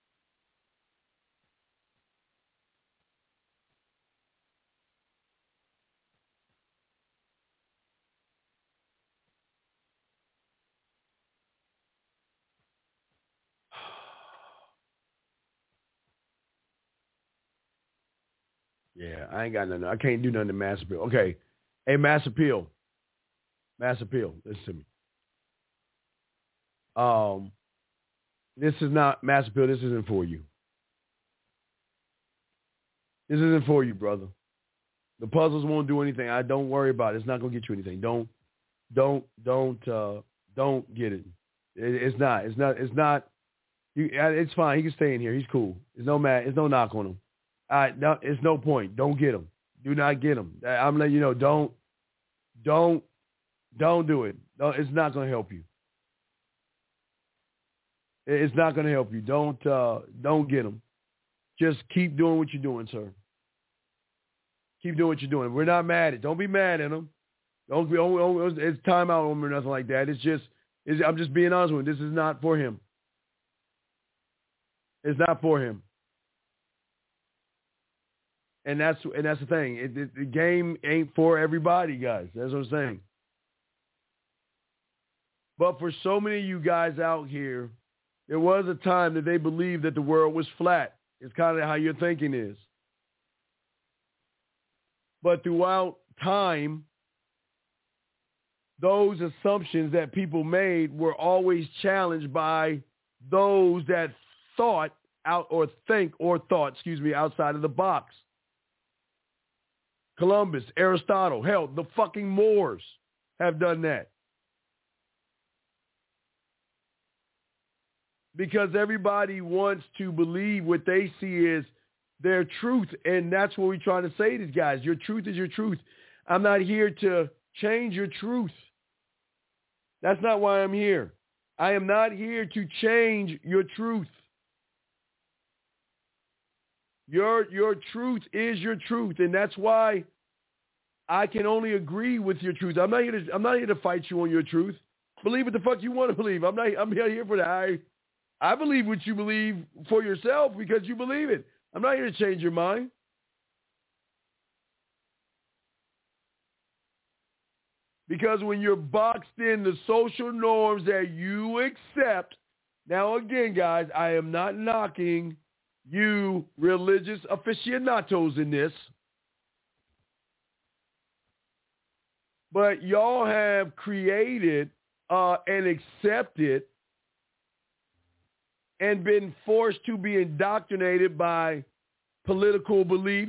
Yeah, I ain't got nothing. I can't do nothing to Mass Appeal. Okay. Hey, Mass Appeal. Mass Appeal. Listen to me. Um, This is not, Master Pill, this isn't for you. This isn't for you, brother. The puzzles won't do anything. I don't worry about it. It's not going to get you anything. Don't, don't, don't, uh, don't get it. it. It's not. It's not. It's not. You, it's fine. He can stay in here. He's cool. There's no mad. There's no knock on him. All right. No, it's no point. Don't get him. Do not get him. I'm letting you know. Don't, don't, don't do it. No, it's not going to help you. It's not going to help you. Don't, uh, don't get him. Just keep doing what you're doing, sir. Keep doing what you're doing. We're not mad at. Don't be mad at him. Don't be. Don't, don't, it's time out on him or nothing like that. It's just. It's, I'm just being honest with him. This is not for him. It's not for him. And that's and that's the thing. It, it, the game ain't for everybody, guys. That's what I'm saying. But for so many of you guys out here, there was a time that they believed that the world was flat. It's kind of how your thinking is. But throughout time, those assumptions that people made were always challenged by those that thought out or think or thought, excuse me, outside of the box. Columbus, Aristotle, hell, the fucking Moors have done that. Because everybody wants to believe what they see is their truth, and that's what we're trying to say to these guys. Your truth is your truth. I'm not here to change your truth. That's not why I'm here. I am not here to change your truth. Your, your truth is your truth, and that's why I can only agree with your truth. I'm not here to, I'm not here to fight you on your truth. Believe what the fuck you want to believe. I'm not, I'm not here for that. I, I believe what you believe for yourself because you believe it. I'm not here to change your mind. Because when you're boxed in the social norms that you accept, now again, guys, I am not knocking you religious aficionados in this, but y'all have created uh, and accepted and been forced to be indoctrinated by political beliefs,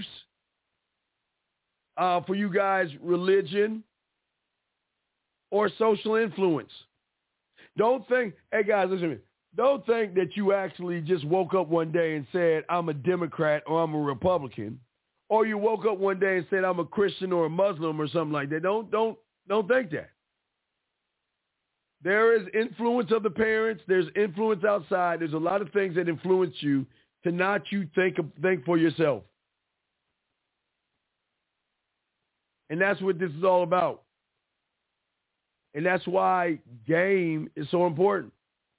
uh, for you guys, religion, or social influence. Don't think, hey guys, listen to me. Don't think that you actually just woke up one day and said, I'm a Democrat or I'm a Republican. Or you woke up one day and said, I'm a Christian or a Muslim or something like that. Don't, don't, don't think that. There is influence of the parents. There's influence outside. There's a lot of things that influence you to not you think, think for yourself. And that's what this is all about. And that's why game is so important.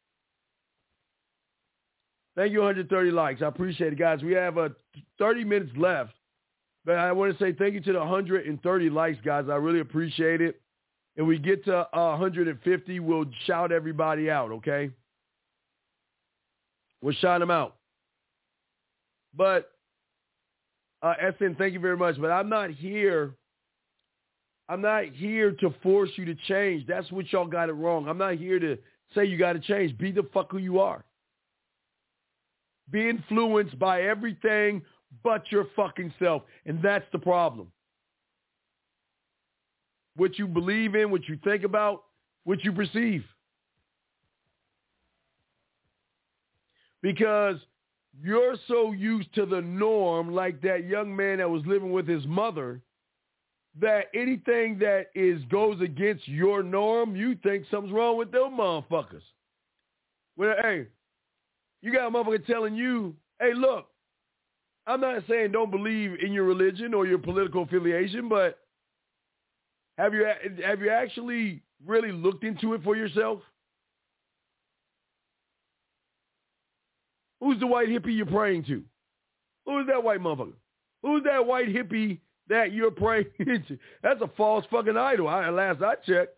Thank you, one hundred thirty likes. I appreciate it, guys. We have uh, thirty minutes left. But I want to say thank you to the one hundred thirty likes, guys. I really appreciate it. And we get to uh, one hundred fifty, we'll shout everybody out, okay? We'll shout them out. But, uh, S N, thank you very much. But I'm not here. I'm not here to force you to change. That's what y'all got it wrong. I'm not here to say you got to change. Be the fuck who you are. Be influenced by everything but your fucking self. And that's the problem. What you believe in, what you think about, what you perceive. Because you're so used to the norm, like that young man that was living with his mother, that anything that is goes against your norm, you think something's wrong with them motherfuckers. Well, hey, you got a motherfucker telling you, hey, look, I'm not saying don't believe in your religion or your political affiliation, but have you have you actually really looked into it for yourself? Who's the white hippie you're praying to? Who's that white motherfucker? Who's that white hippie that you're praying to? That's a false fucking idol. I, last I checked.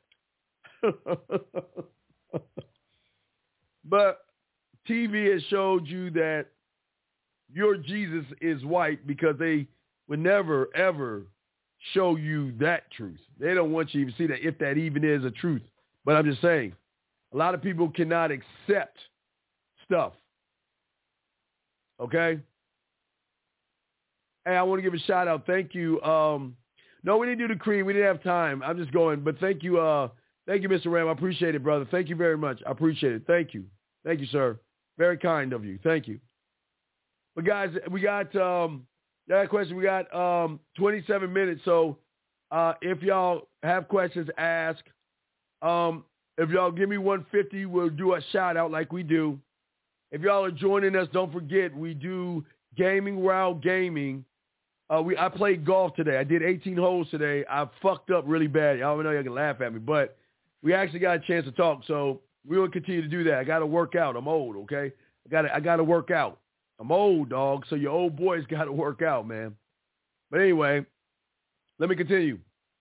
But T V has showed you that your Jesus is white because they would never, ever show you that truth. They don't want you to even see that, if that even is a truth. But I'm just saying, a lot of people cannot accept stuff. Okay? Hey, I want to give a shout out. Thank you. Um, no, we didn't do the cream. We didn't have time. I'm just going. But thank you. Uh, thank you, Mister Ram. I appreciate it, brother. Thank you very much. I appreciate it. Thank you. Thank you, sir. Very kind of you. Thank you. But, guys, we got um, that question. We got um, twenty-seven minutes. So uh, if y'all have questions, ask. Um, if y'all give me one fifty, we'll do a shout-out like we do. If y'all are joining us, don't forget we do Gaming Route Gaming. Uh, we I played golf today. I did eighteen holes today. I fucked up really bad. I don't know y'all can laugh at me, but we actually got a chance to talk. So we will continue to do that. I got to work out. I'm old, okay? I got I got to work out. I'm old, dog. So your old boys got to work out, man. But anyway, let me continue.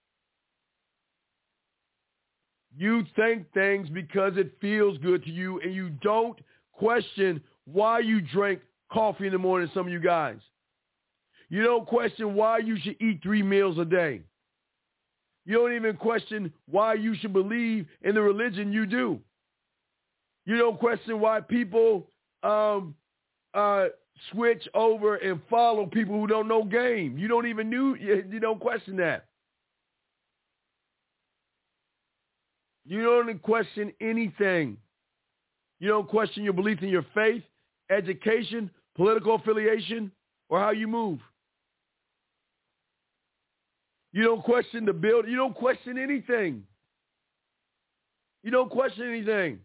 You think things because it feels good to you, and you don't question why you drink coffee in the morning, some of you guys. You don't question why you should eat three meals a day. You don't even question why you should believe in the religion you do. You don't question why people um, uh, switch over and follow people who don't know game. You don't even knew, you don't question that. You don't question anything. You don't question your belief in your faith, education, political affiliation, or how you move. You don't question the build. You don't question anything. You don't question anything.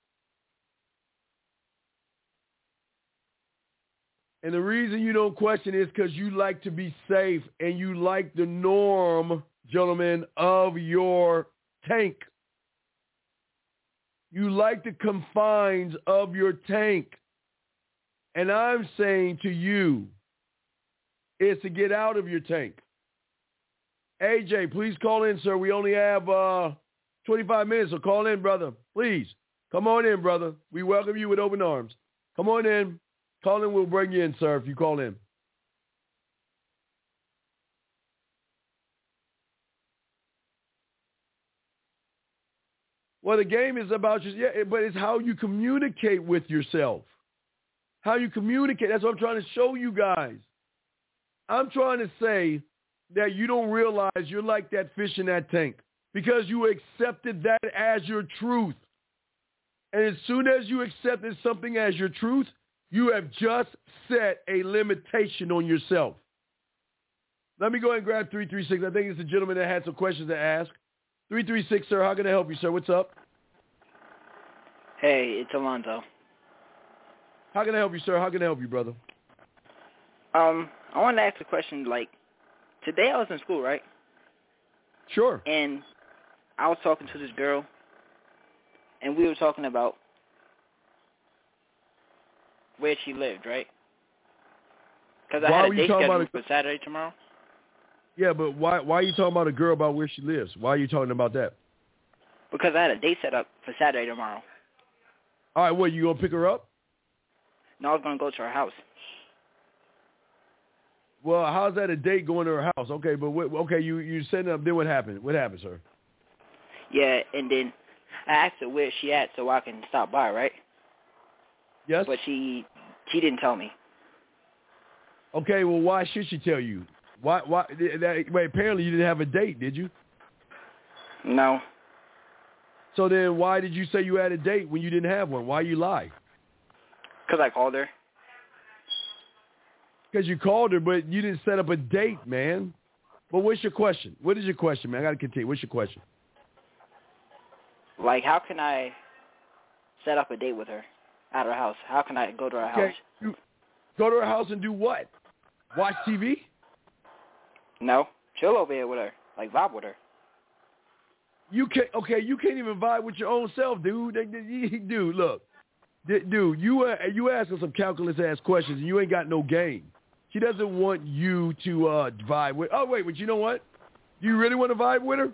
And the reason you don't question is because you like to be safe and you like the norm, gentlemen, of your tank. You like the confines of your tank. And I'm saying to you, is to get out of your tank. A J, please call in, sir. We only have uh, twenty-five minutes, so call in, brother. Please, come on in, brother. We welcome you with open arms. Come on in. Call in, we'll bring you in, sir, if you call in. Well, the game is about just, yeah, but it's how you communicate with yourself. How you communicate. That's what I'm trying to show you guys. I'm trying to say that you don't realize you're like that fish in that tank because you accepted that as your truth. And as soon as you accepted something as your truth, you have just set a limitation on yourself. Let me go ahead and grab three three six. I think it's the gentleman that had some questions to ask. three three six, sir. How can I help you, sir? What's up? Hey, it's Alonzo. How can I help you, sir? How can I help you, brother? Um, I wanted to ask a question. Like, today I was in school, right? Sure. And I was talking to this girl, and we were talking about where she lived, right? Because I why had a day scheduled a, for Saturday tomorrow. Yeah, but why why are you talking about a girl about where she lives? Why are you talking about that? Because I had a date set up for Saturday tomorrow. All right, what, you going to pick her up? No, I was going to go to her house. Well, how's that a date going to her house? Okay, but what, okay, you you setting up. Then what happened? What happened, sir? Yeah, and then I asked her where she at so I can stop by, right? Yes. But she she didn't tell me. Okay, well, why should she tell you? Why why? That, wait, apparently you didn't have a date, did you? No. So then, why did you say you had a date when you didn't have one? Why you lie? Because I called her. Because you called her, but you didn't set up a date, man. But what's your question? What is your question, man? I got to continue. What's your question? Like, how can I set up a date with her at her house? How can I go to her okay. house? You go to her house and do what? Watch T V? No. Chill over here with her. Like, vibe with her. You can't, okay, you can't even vibe with your own self, dude. Dude, look. Dude, you uh, you asking some calculus-ass questions, and you ain't got no game. She doesn't want you to uh, vibe with. Oh, wait, but you know what? Do you really want to vibe with her?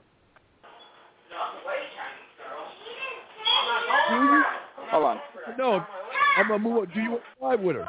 Do you? Hold on. No, I'm going to move on. Do you want to vibe with her?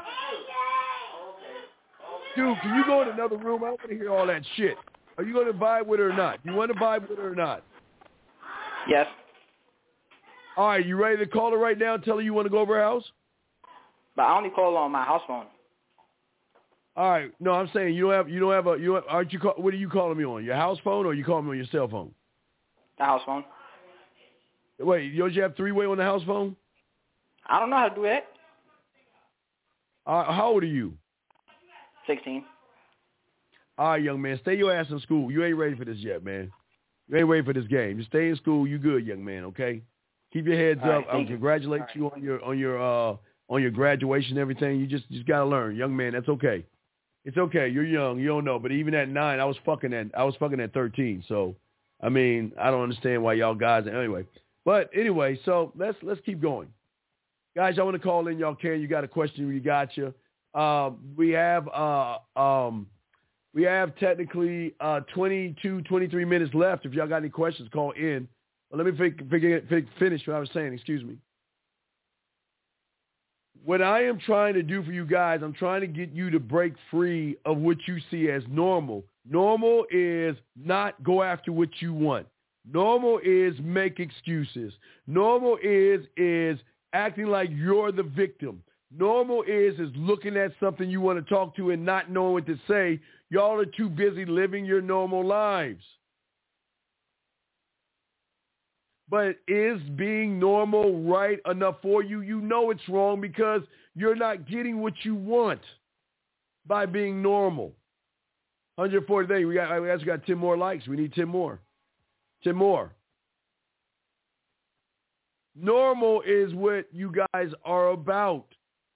Dude, can you go in another room? I don't want to hear all that shit. Are you going to vibe with her or not? Do you want to vibe with her or not? Yes. All right, you ready to call her right now and tell her you want to go over her house? But I only call on my house phone. All right. No, I'm saying you don't have you don't have a you don't, aren't you call, what are you calling me on? Your house phone or are you calling me on your cell phone? The house phone. Wait, don't you have three-way on the house phone? I don't know how to do that. Uh, how old are you? Sixteen. All right, young man, stay your ass in school. You ain't ready for this yet, man. You ain't ready for this game. Just stay in school. You good, young man. Okay. Keep your heads All up. right, I congratulate right. you on your on your uh on your graduation and everything. You just just gotta learn, young man. That's okay. It's okay. You're young. You don't know. But even at nine, I was fucking at I was fucking at thirteen. So, I mean, I don't understand why y'all guys. Anyway, but anyway, so let's let's keep going, guys. Y'all want to call in? Y'all can. You got a question? We got you. Um, we have uh um we have technically uh twenty-two, twenty-three minutes left. If y'all got any questions, call in. But let me fig- fig- fig- finish what I was saying. Excuse me. What I am trying to do for you guys, I'm trying to get you to break free of what you see as normal. Normal is not go after what you want. Normal is make excuses. Normal is is acting like you're the victim. Normal is is looking at something you want to talk to and not knowing what to say. Y'all are too busy living your normal lives. But is being normal right enough for you? You know it's wrong because you're not getting what you want by being normal. one hundred forty today. We got, we actually got ten more likes. We need ten more. ten more. Normal is what you guys are about.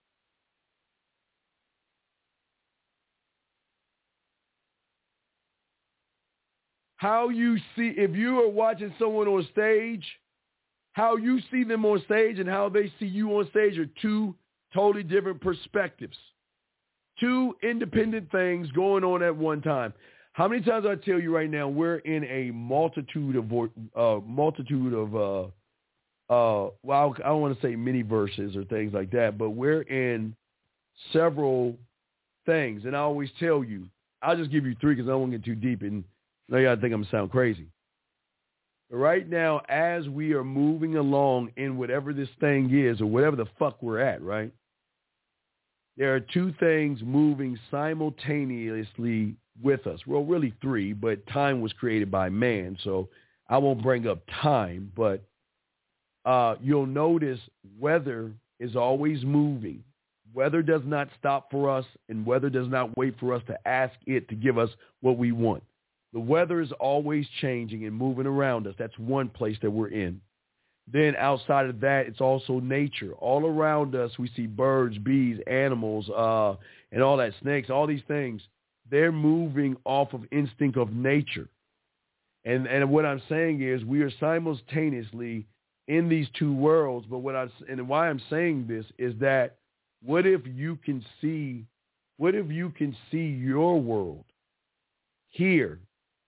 How you see, if you are watching someone on stage, how you see them on stage and how they see you on stage are two totally different perspectives. Two independent things going on at one time. How many times I tell you right now, we're in a multitude of, uh, multitude of, uh, uh, well, I don't want to say mini verses or things like that, but we're in several things. And I always tell you, I'll just give you three because I don't want to get too deep and now you gotta think I'm gonna sound crazy. But right now, as we are moving along in whatever this thing is or whatever the fuck we're at, right? There are two things moving simultaneously with us. Well, really three, but time was created by man, so I won't bring up time, but uh, you'll notice weather is always moving. Weather does not stop for us, and weather does not wait for us to ask it to give us what we want. The weather is always changing and moving around us. That's one place that we're in. Then outside of that, it's also nature. All around us, we see birds, bees, animals, uh, and all that, snakes, all these things. They're moving off of instinct of nature. And and what I'm saying is we are simultaneously in these two worlds. But what I and why I'm saying this is that what if you can see, what if you can see your world here?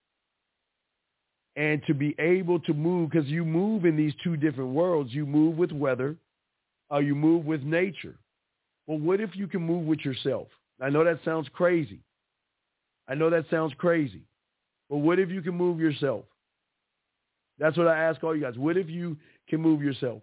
And to be able to move, because you move in these two different worlds. You move with weather, or you move with nature. Well, what if you can move with yourself? I know that sounds crazy. I know that sounds crazy. But what if you can move yourself? That's what I ask all you guys. What if you can move yourself?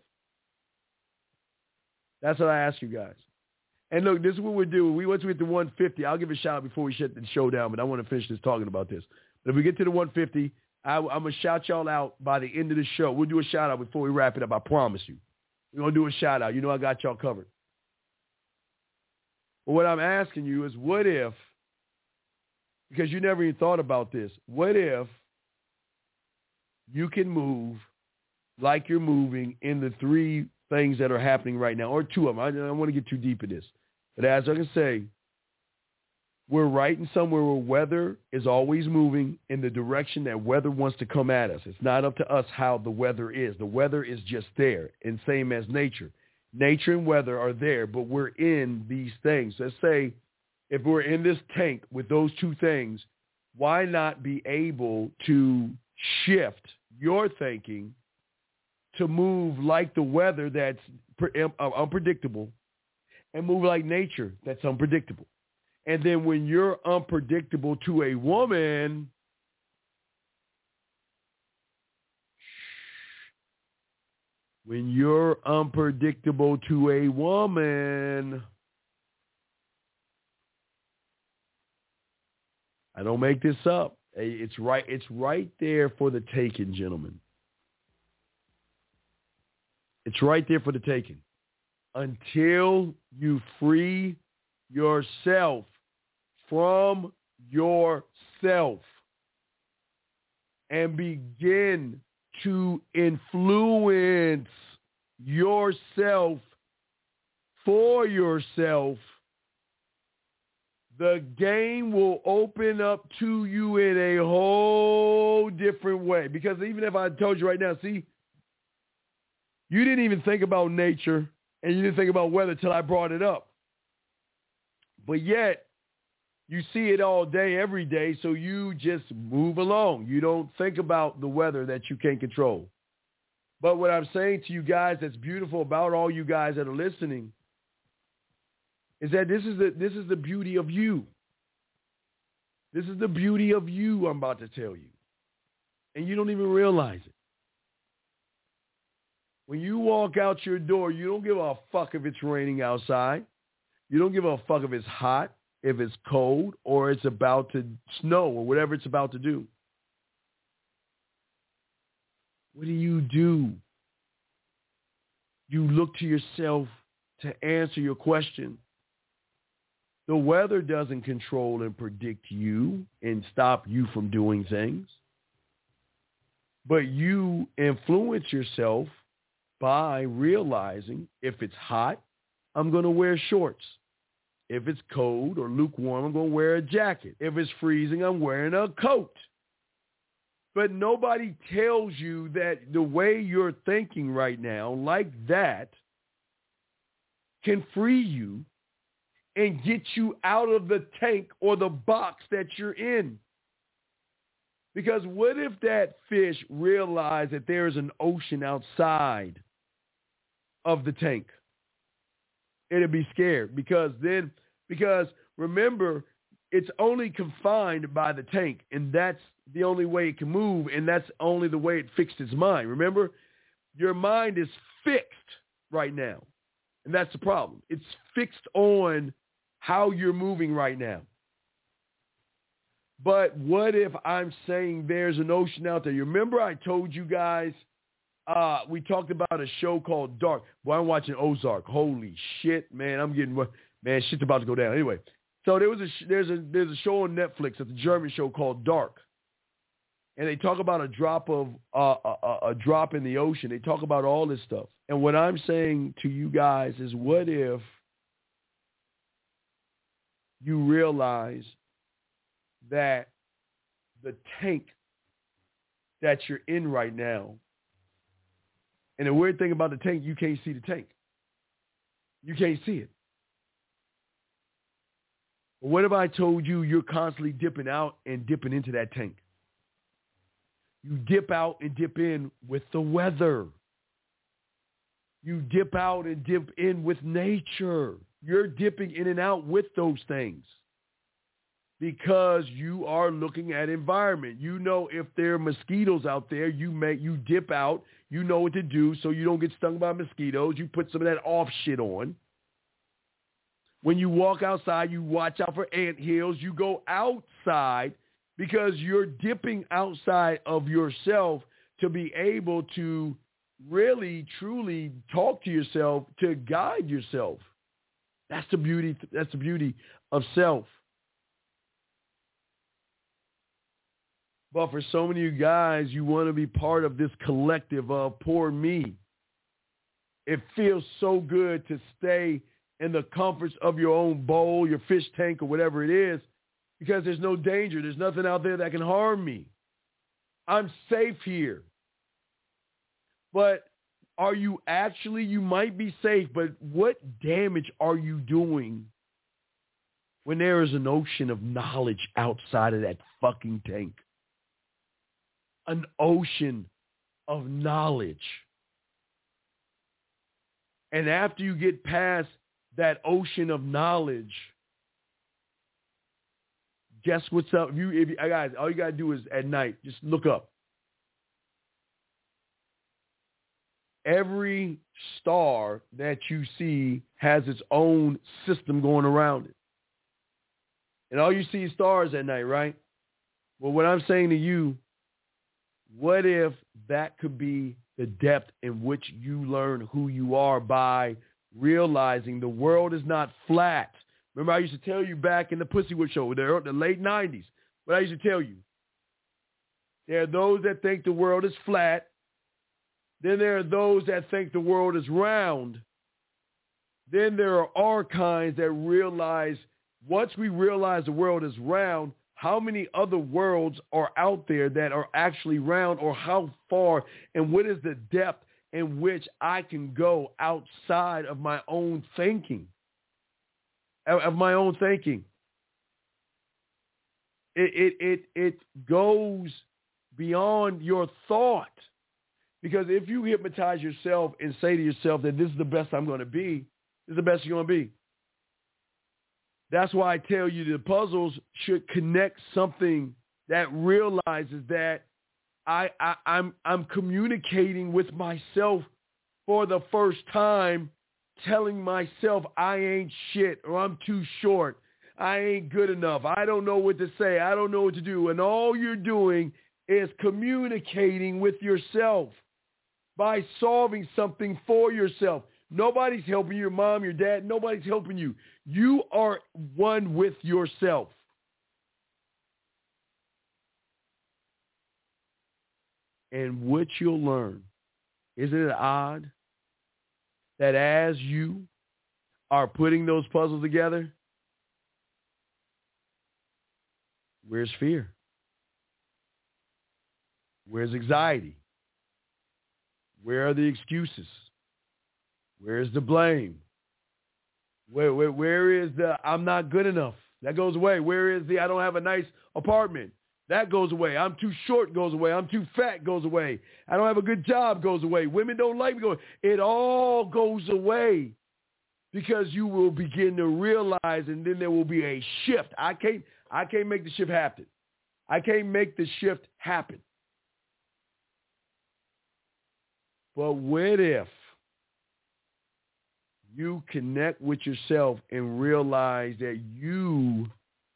That's what I ask you guys. And look, this is what we're doing. We once we get to one fifty, I'll give a shout out before we shut the show down, but I want to finish this talking about this. But if we get to the one fifty, I, I'm going to shout y'all out by the end of the show. We'll do a shout out before we wrap it up. I promise you. We're going to do a shout out. You know I got y'all covered. But what I'm asking you is what if, because you never even thought about this, what if you can move like you're moving in the three things that are happening right now, or two of them. I don't want to get too deep in this. But as I can say, we're right in somewhere where weather is always moving in the direction that weather wants to come at us. It's not up to us how the weather is. The weather is just there, and same as nature. Nature and weather are there, but we're in these things. Let's say if we're in this tank with those two things, why not be able to shift your thinking to move like the weather that's unpredictable and move like nature that's unpredictable? And then when you're unpredictable to a woman, when you're unpredictable to a woman, I don't make this up. It's right. It's right there for the taking, gentlemen. It's right there for the taking. Until you free yourself from yourself and begin to influence yourself for yourself, the game will open up to you in a whole different way. Because even if I told you right now, see, you didn't even think about nature and you didn't think about weather till I brought it up. But yet, you see it all day, every day, so you just move along. You don't think about the weather that you can't control. But what I'm saying to you guys that's beautiful about all you guys that are listening is that this is the this is the beauty of you. This is the beauty of you I'm about to tell you. And you don't even realize it. When you walk out your door, you don't give a fuck if it's raining outside. You don't give a fuck if it's hot, if it's cold, or it's about to snow, or whatever it's about to do. What do you do? You look to yourself to answer your question. The weather doesn't control and predict you and stop you from doing things. But you influence yourself by realizing if it's hot, I'm going to wear shorts. If it's cold or lukewarm, I'm going to wear a jacket. If it's freezing, I'm wearing a coat. But nobody tells you that the way you're thinking right now, like that, can free you and get you out of the tank or the box that you're in. Because what if that fish realized that there is an ocean outside of the tank? It'd be scared because then, because remember, it's only confined by the tank, and that's the only way it can move, and that's only the way it fixed its mind. Remember, your mind is fixed right now, and that's the problem. It's fixed on how you're moving right now. But what if I'm saying there's an ocean out there? You remember I told you guys, uh, we talked about a show called Dark. Well, I'm watching Ozark. Holy shit, man. I'm getting, man, shit's about to go down. Anyway, so there was a, there's a, there's a show on Netflix. It's a German show called Dark. And they talk about a drop of, uh, a, a drop in the ocean. They talk about all this stuff. And what I'm saying to you guys is, what if you realize that the tank that you're in right now, and the weird thing about the tank, you can't see the tank. You can't see it. But what if I told you you're constantly dipping out and dipping into that tank? You dip out and dip in with the weather. You dip out and dip in with nature. You're dipping in and out with those things because you are looking at environment. You know, if there are mosquitoes out there, you make you dip out. You know what to do so you don't get stung by mosquitoes. You put some of that off shit on. When you walk outside, you watch out for ant hills. You go outside because you're dipping outside of yourself to be able to really, truly talk to yourself, to guide yourself. That's the beauty. That's the beauty of self. But for so many of you guys, you want to be part of this collective of poor me. It feels so good to stay in the comforts of your own bowl, your fish tank, or whatever it is, because there's no danger. There's nothing out there that can harm me. I'm safe here. But are you actually, you might be safe, but what damage are you doing when there is an ocean of knowledge outside of that fucking tank? An ocean of knowledge. And after you get past that ocean of knowledge, guess what's up? If you, if you, guys, all you got to do is at night, just look up. Every star that you see has its own system going around it. And all you see is stars at night, right? Well, what I'm saying to you, what if that could be the depth in which you learn who you are by realizing the world is not flat? Remember, I used to tell you back in the Pussywood Show, the, the late nineties, what I used to tell you. There are those that think the world is flat. Then there are those that think the world is round. Then there are our kinds that realize, once we realize the world is round, how many other worlds are out there that are actually round, or how far and what is the depth in which I can go outside of my own thinking, of my own thinking. It, it, it, it goes beyond your thought. Because if you hypnotize yourself and say to yourself that this is the best I'm going to be, this is the best you're going to be. That's why I tell you the puzzles should connect something that realizes that I, I, I'm, I'm communicating with myself for the first time, telling myself I ain't shit, or I'm too short, I ain't good enough, I don't know what to say, I don't know what to do. And all you're doing is communicating with yourself by solving something for yourself. Nobody's helping your mom, your dad. Nobody's helping you. You are one with yourself. And what you'll learn, isn't it odd that as you are putting those puzzles together, where's fear? Where's anxiety? Where are the excuses? Where's the blame? Where, where, where is the I'm not good enough? That goes away. Where is the I don't have a nice apartment? That goes away. I'm too short goes away. I'm too fat goes away. I don't have a good job goes away. Women don't like me goes. It all goes away because you will begin to realize, and then there will be a shift. I can't, I can't make the shift happen. I can't make the shift happen. But what if you connect with yourself and realize that you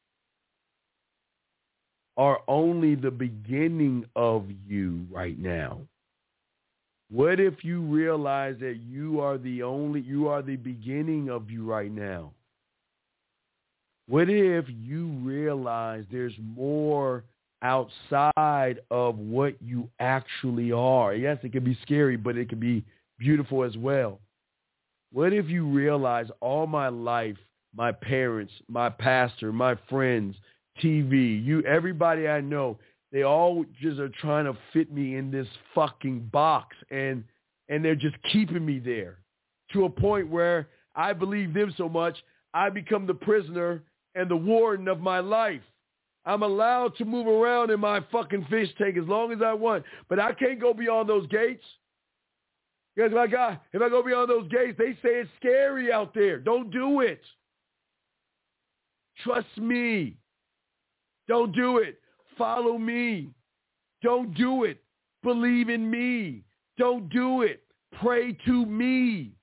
are only the beginning of you right now? What if you realize that you are the only, you are the beginning of you right now? What if you realize there's more outside of what you actually are? Yes, it can be scary, but it can be beautiful as well. What if you realize all my life, my parents, my pastor, my friends, T V, you, everybody I know, they all just are trying to fit me in this fucking box, and and they're just keeping me there to a point where I believe them so much, I become the prisoner and the warden of my life. I'm allowed to move around in my fucking fish tank as long as I want, but I can't go beyond those gates. Because if I, got, if I go beyond those gates, they say it's scary out there. Don't do it. Trust me. Don't do it. Follow me. Don't do it. Believe in me. Don't do it. Pray to me.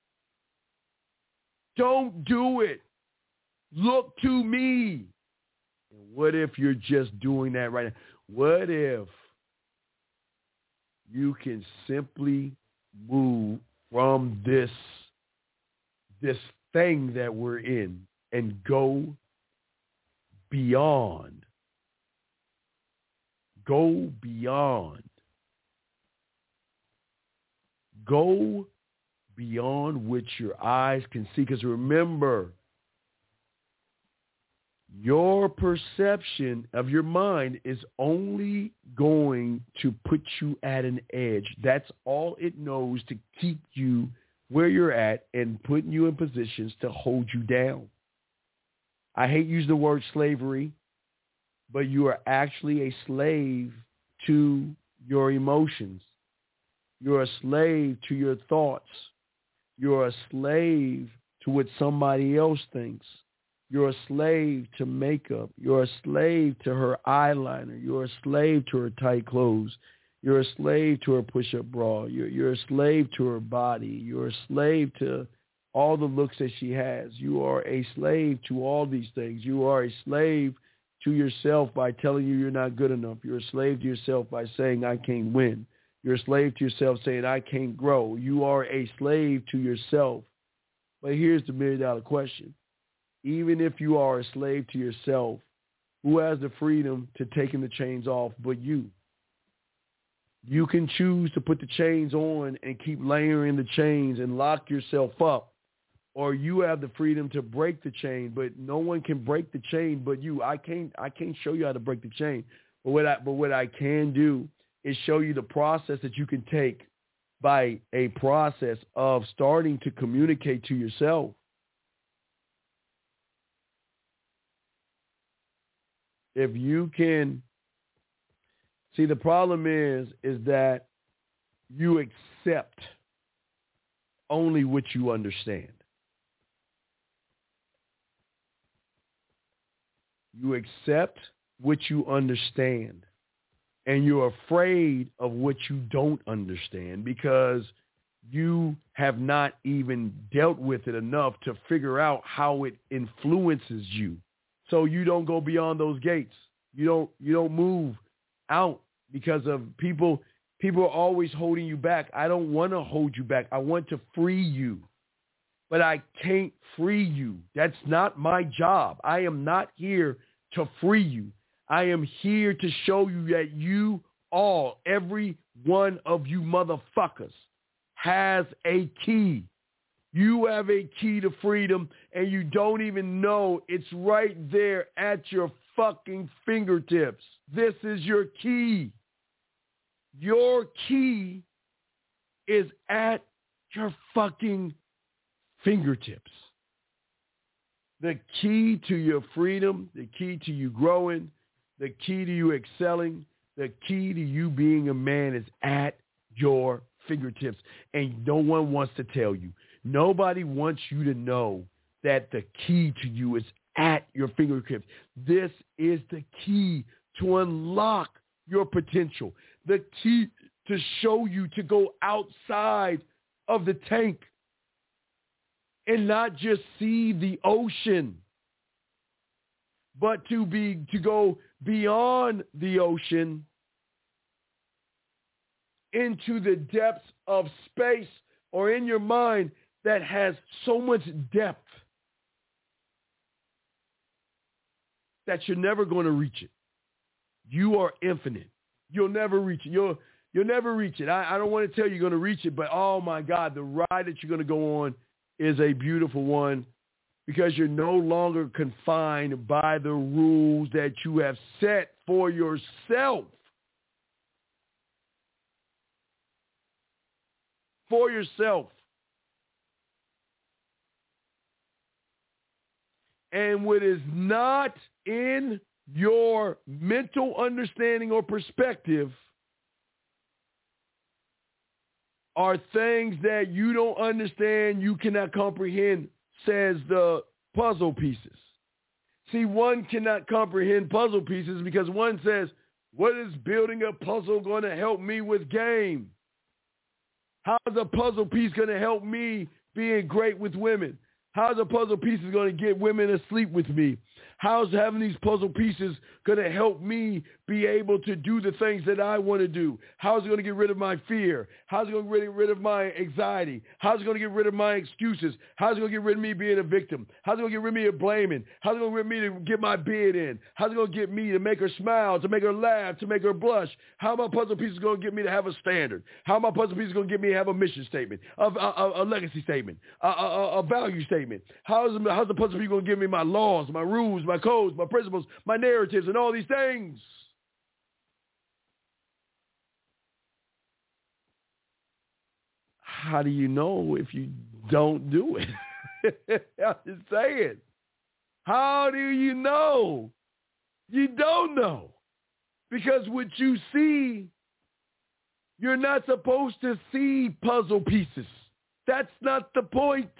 Don't do it. Look to me. And what if you're just doing that right now? What if you can simply move from this, this thing that we're in and go beyond? Go beyond. Go beyond which your eyes can see. Because remember, your perception of your mind is only going to put you at an edge. That's all it knows, to keep you where you're at and putting you in positions to hold you down. I hate using the word slavery, but you are actually a slave to your emotions. You're a slave to your thoughts. You're a slave to what somebody else thinks. You're a slave to makeup. You're a slave to her eyeliner. You're a slave to her tight clothes. You're a slave to her push-up bra. You're, you're a slave to her body. You're a slave to all the looks that she has. You are a slave to all these things. You are a slave to yourself by telling you you're not good enough. You're a slave to yourself by saying, I can't win. You're a slave to yourself saying, I can't grow. You are a slave to yourself. But here's the million dollar question. Even if you are a slave to yourself, who has the freedom to taking the chains off but you? You can choose to put the chains on and keep layering the chains and lock yourself up. Or you have the freedom to break the chain, but no one can break the chain but you. I can't I can't show you how to break the chain. But what I but what I can do is show you the process that you can take by a process of starting to communicate to yourself. If you can see, the problem is, is that you accept only what you understand. You accept what you understand, and you're afraid of what you don't understand because you have not even dealt with it enough to figure out how it influences you. So you don't go beyond those gates. You don't you don't move out because of people. People are always holding you back. I don't want to hold you back. I want to free you. But I can't free you. That's not my job. I am not here to free you. I am here to show you that you all, every one of you motherfuckers, has a key. You have a key to freedom, and you don't even know it's right there at your fucking fingertips. This is your key. Your key is at your fucking fingertips. The key to your freedom, the key to you growing, the key to you excelling, the key to you being a man is at your fingertips. And no one wants to tell you. Nobody wants you to know that the key to you is at your fingertips. This is the key to unlock your potential. The key to show you to go outside of the tank and not just see the ocean, but to be to go beyond the ocean into the depths of space or in your mind that has so much depth that you're never going to reach it. You are infinite. You'll never reach it. You'll, you'll never reach it. I, I don't want to tell you you're going to reach it, but oh my God, the ride that you're going to go on is a beautiful one because you're no longer confined by the rules that you have set for yourself. For yourself. And what is not in your mental understanding or perspective are things that you don't understand, you cannot comprehend, says the puzzle pieces. See, one cannot comprehend puzzle pieces because one says, what is building a puzzle going to help me with game? How is a puzzle piece going to help me being great with women? How is a puzzle piece going to get women to sleep with me? How is having these puzzle pieces going to help me be able to do the things that I want to do? How is it going to get rid of my fear? How is it going to get rid of my anxiety? How is it going to get rid of my excuses? How is it going to get rid of me being a victim? How is it going to get rid of me of blaming? How is it going to get rid of me to get my bid in? How is it going to get me to make her smile, to make her laugh, to make her blush? How are my puzzle pieces going to get me to have a standard? How are my puzzle pieces going to get me to have a mission statement, a, a, a legacy statement, a, a, a value statement? How is, how's the puzzle piece going to give me my laws, my rules, my codes, my principles, my narratives, and all these things? How do you know if you don't do it? I'm just saying. How do you know? You don't know. Because what you see, you're not supposed to see puzzle pieces. That's not the point.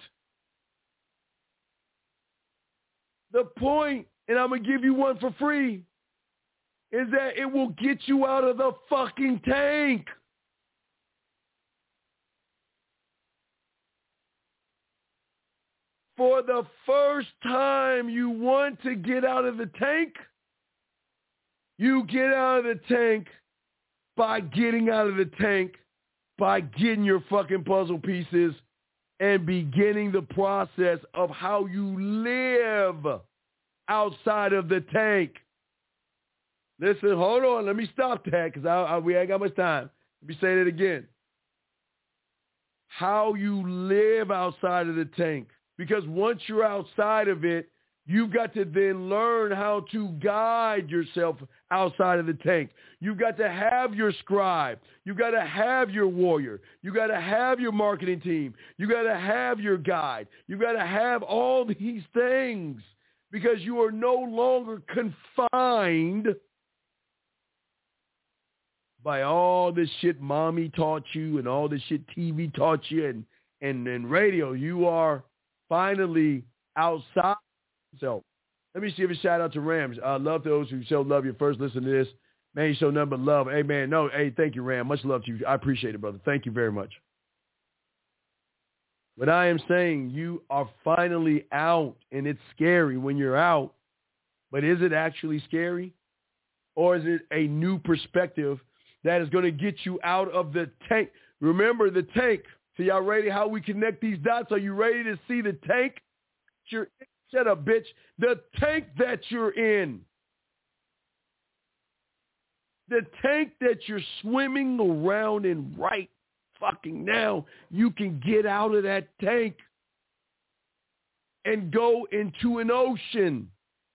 The point, and I'm going to give you one for free, is that it will get you out of the fucking tank. For the first time you want to get out of the tank, You get out of the tank by getting out of the tank, by getting your fucking puzzle pieces and beginning the process of how you live outside of the tank. Listen, hold on. Let me stop that because I, I, we ain't got much time. Let me say that again. How you live outside of the tank. Because once you're outside of it, you've got to then learn how to guide yourself outside of the tank. You've got to have your scribe. You've got to have your warrior. You've got to have your marketing team. You've got to have your guide. You've got to have all these things because you are no longer confined by all this shit mommy taught you and all this shit T V taught you and, and, and radio. You are finally outside. So let me give a shout out to Rams. I uh, love those who show love. You first listen to this. Man, you show nothing but love. Hey, man, no, hey, thank you, Ram. Much love to you. I appreciate it, brother. Thank you very much. But I am saying you are finally out, and it's scary when you're out. But is it actually scary? Or is it a new perspective that is going to get you out of the tank? Remember the tank. So y'all ready how we connect these dots? Are you ready to see the tank? You're, shut up, bitch. The tank that you're in. The tank that you're swimming around in right fucking now. You can get out of that tank and go into an ocean.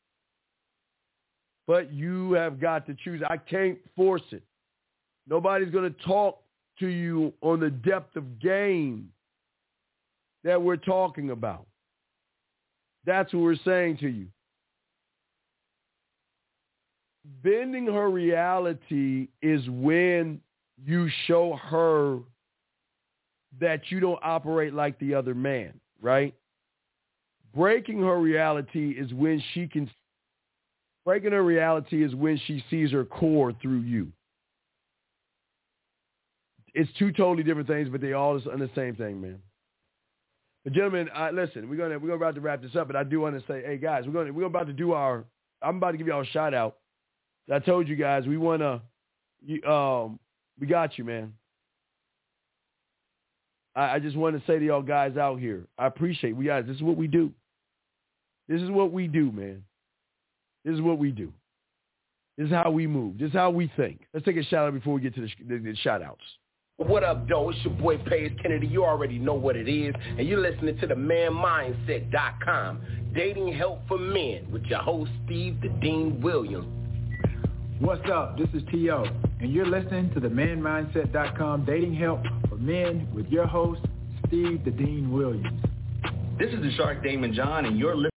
But you have got to choose. I can't force it. Nobody's going to talk to you on the depth of game that we're talking about. That's what we're saying to you. Bending her reality is when you show her that you don't operate like the other man, right? Breaking her reality is when she can, breaking her reality is when she sees her core through you. It's two totally different things, but they all are the same thing, man. But gentlemen, uh, listen, we're gonna we're gonna about to wrap this up, but I do want to say, hey guys, we're gonna we're about to do our. I'm about to give y'all a shout out. I told you guys we wanna, you, um, we got you, man. I, I just want to say to y'all guys out here, I appreciate we guys. This is what we do. This is what we do, man. This is what we do. This is how we move. This is how we think. Let's take a shout out before we get to the, the, the shout outs. What up, though? It's your boy, Paige Kennedy. You already know what it is. And you're listening to the man mindset dot com. Dating help for men with your host, Steve the Dean Williams. What's up? This is T O And you're listening to the man mindset dot com. Dating help for men with your host, Steve the Dean Williams. This is the Shark Damon John, and you're listening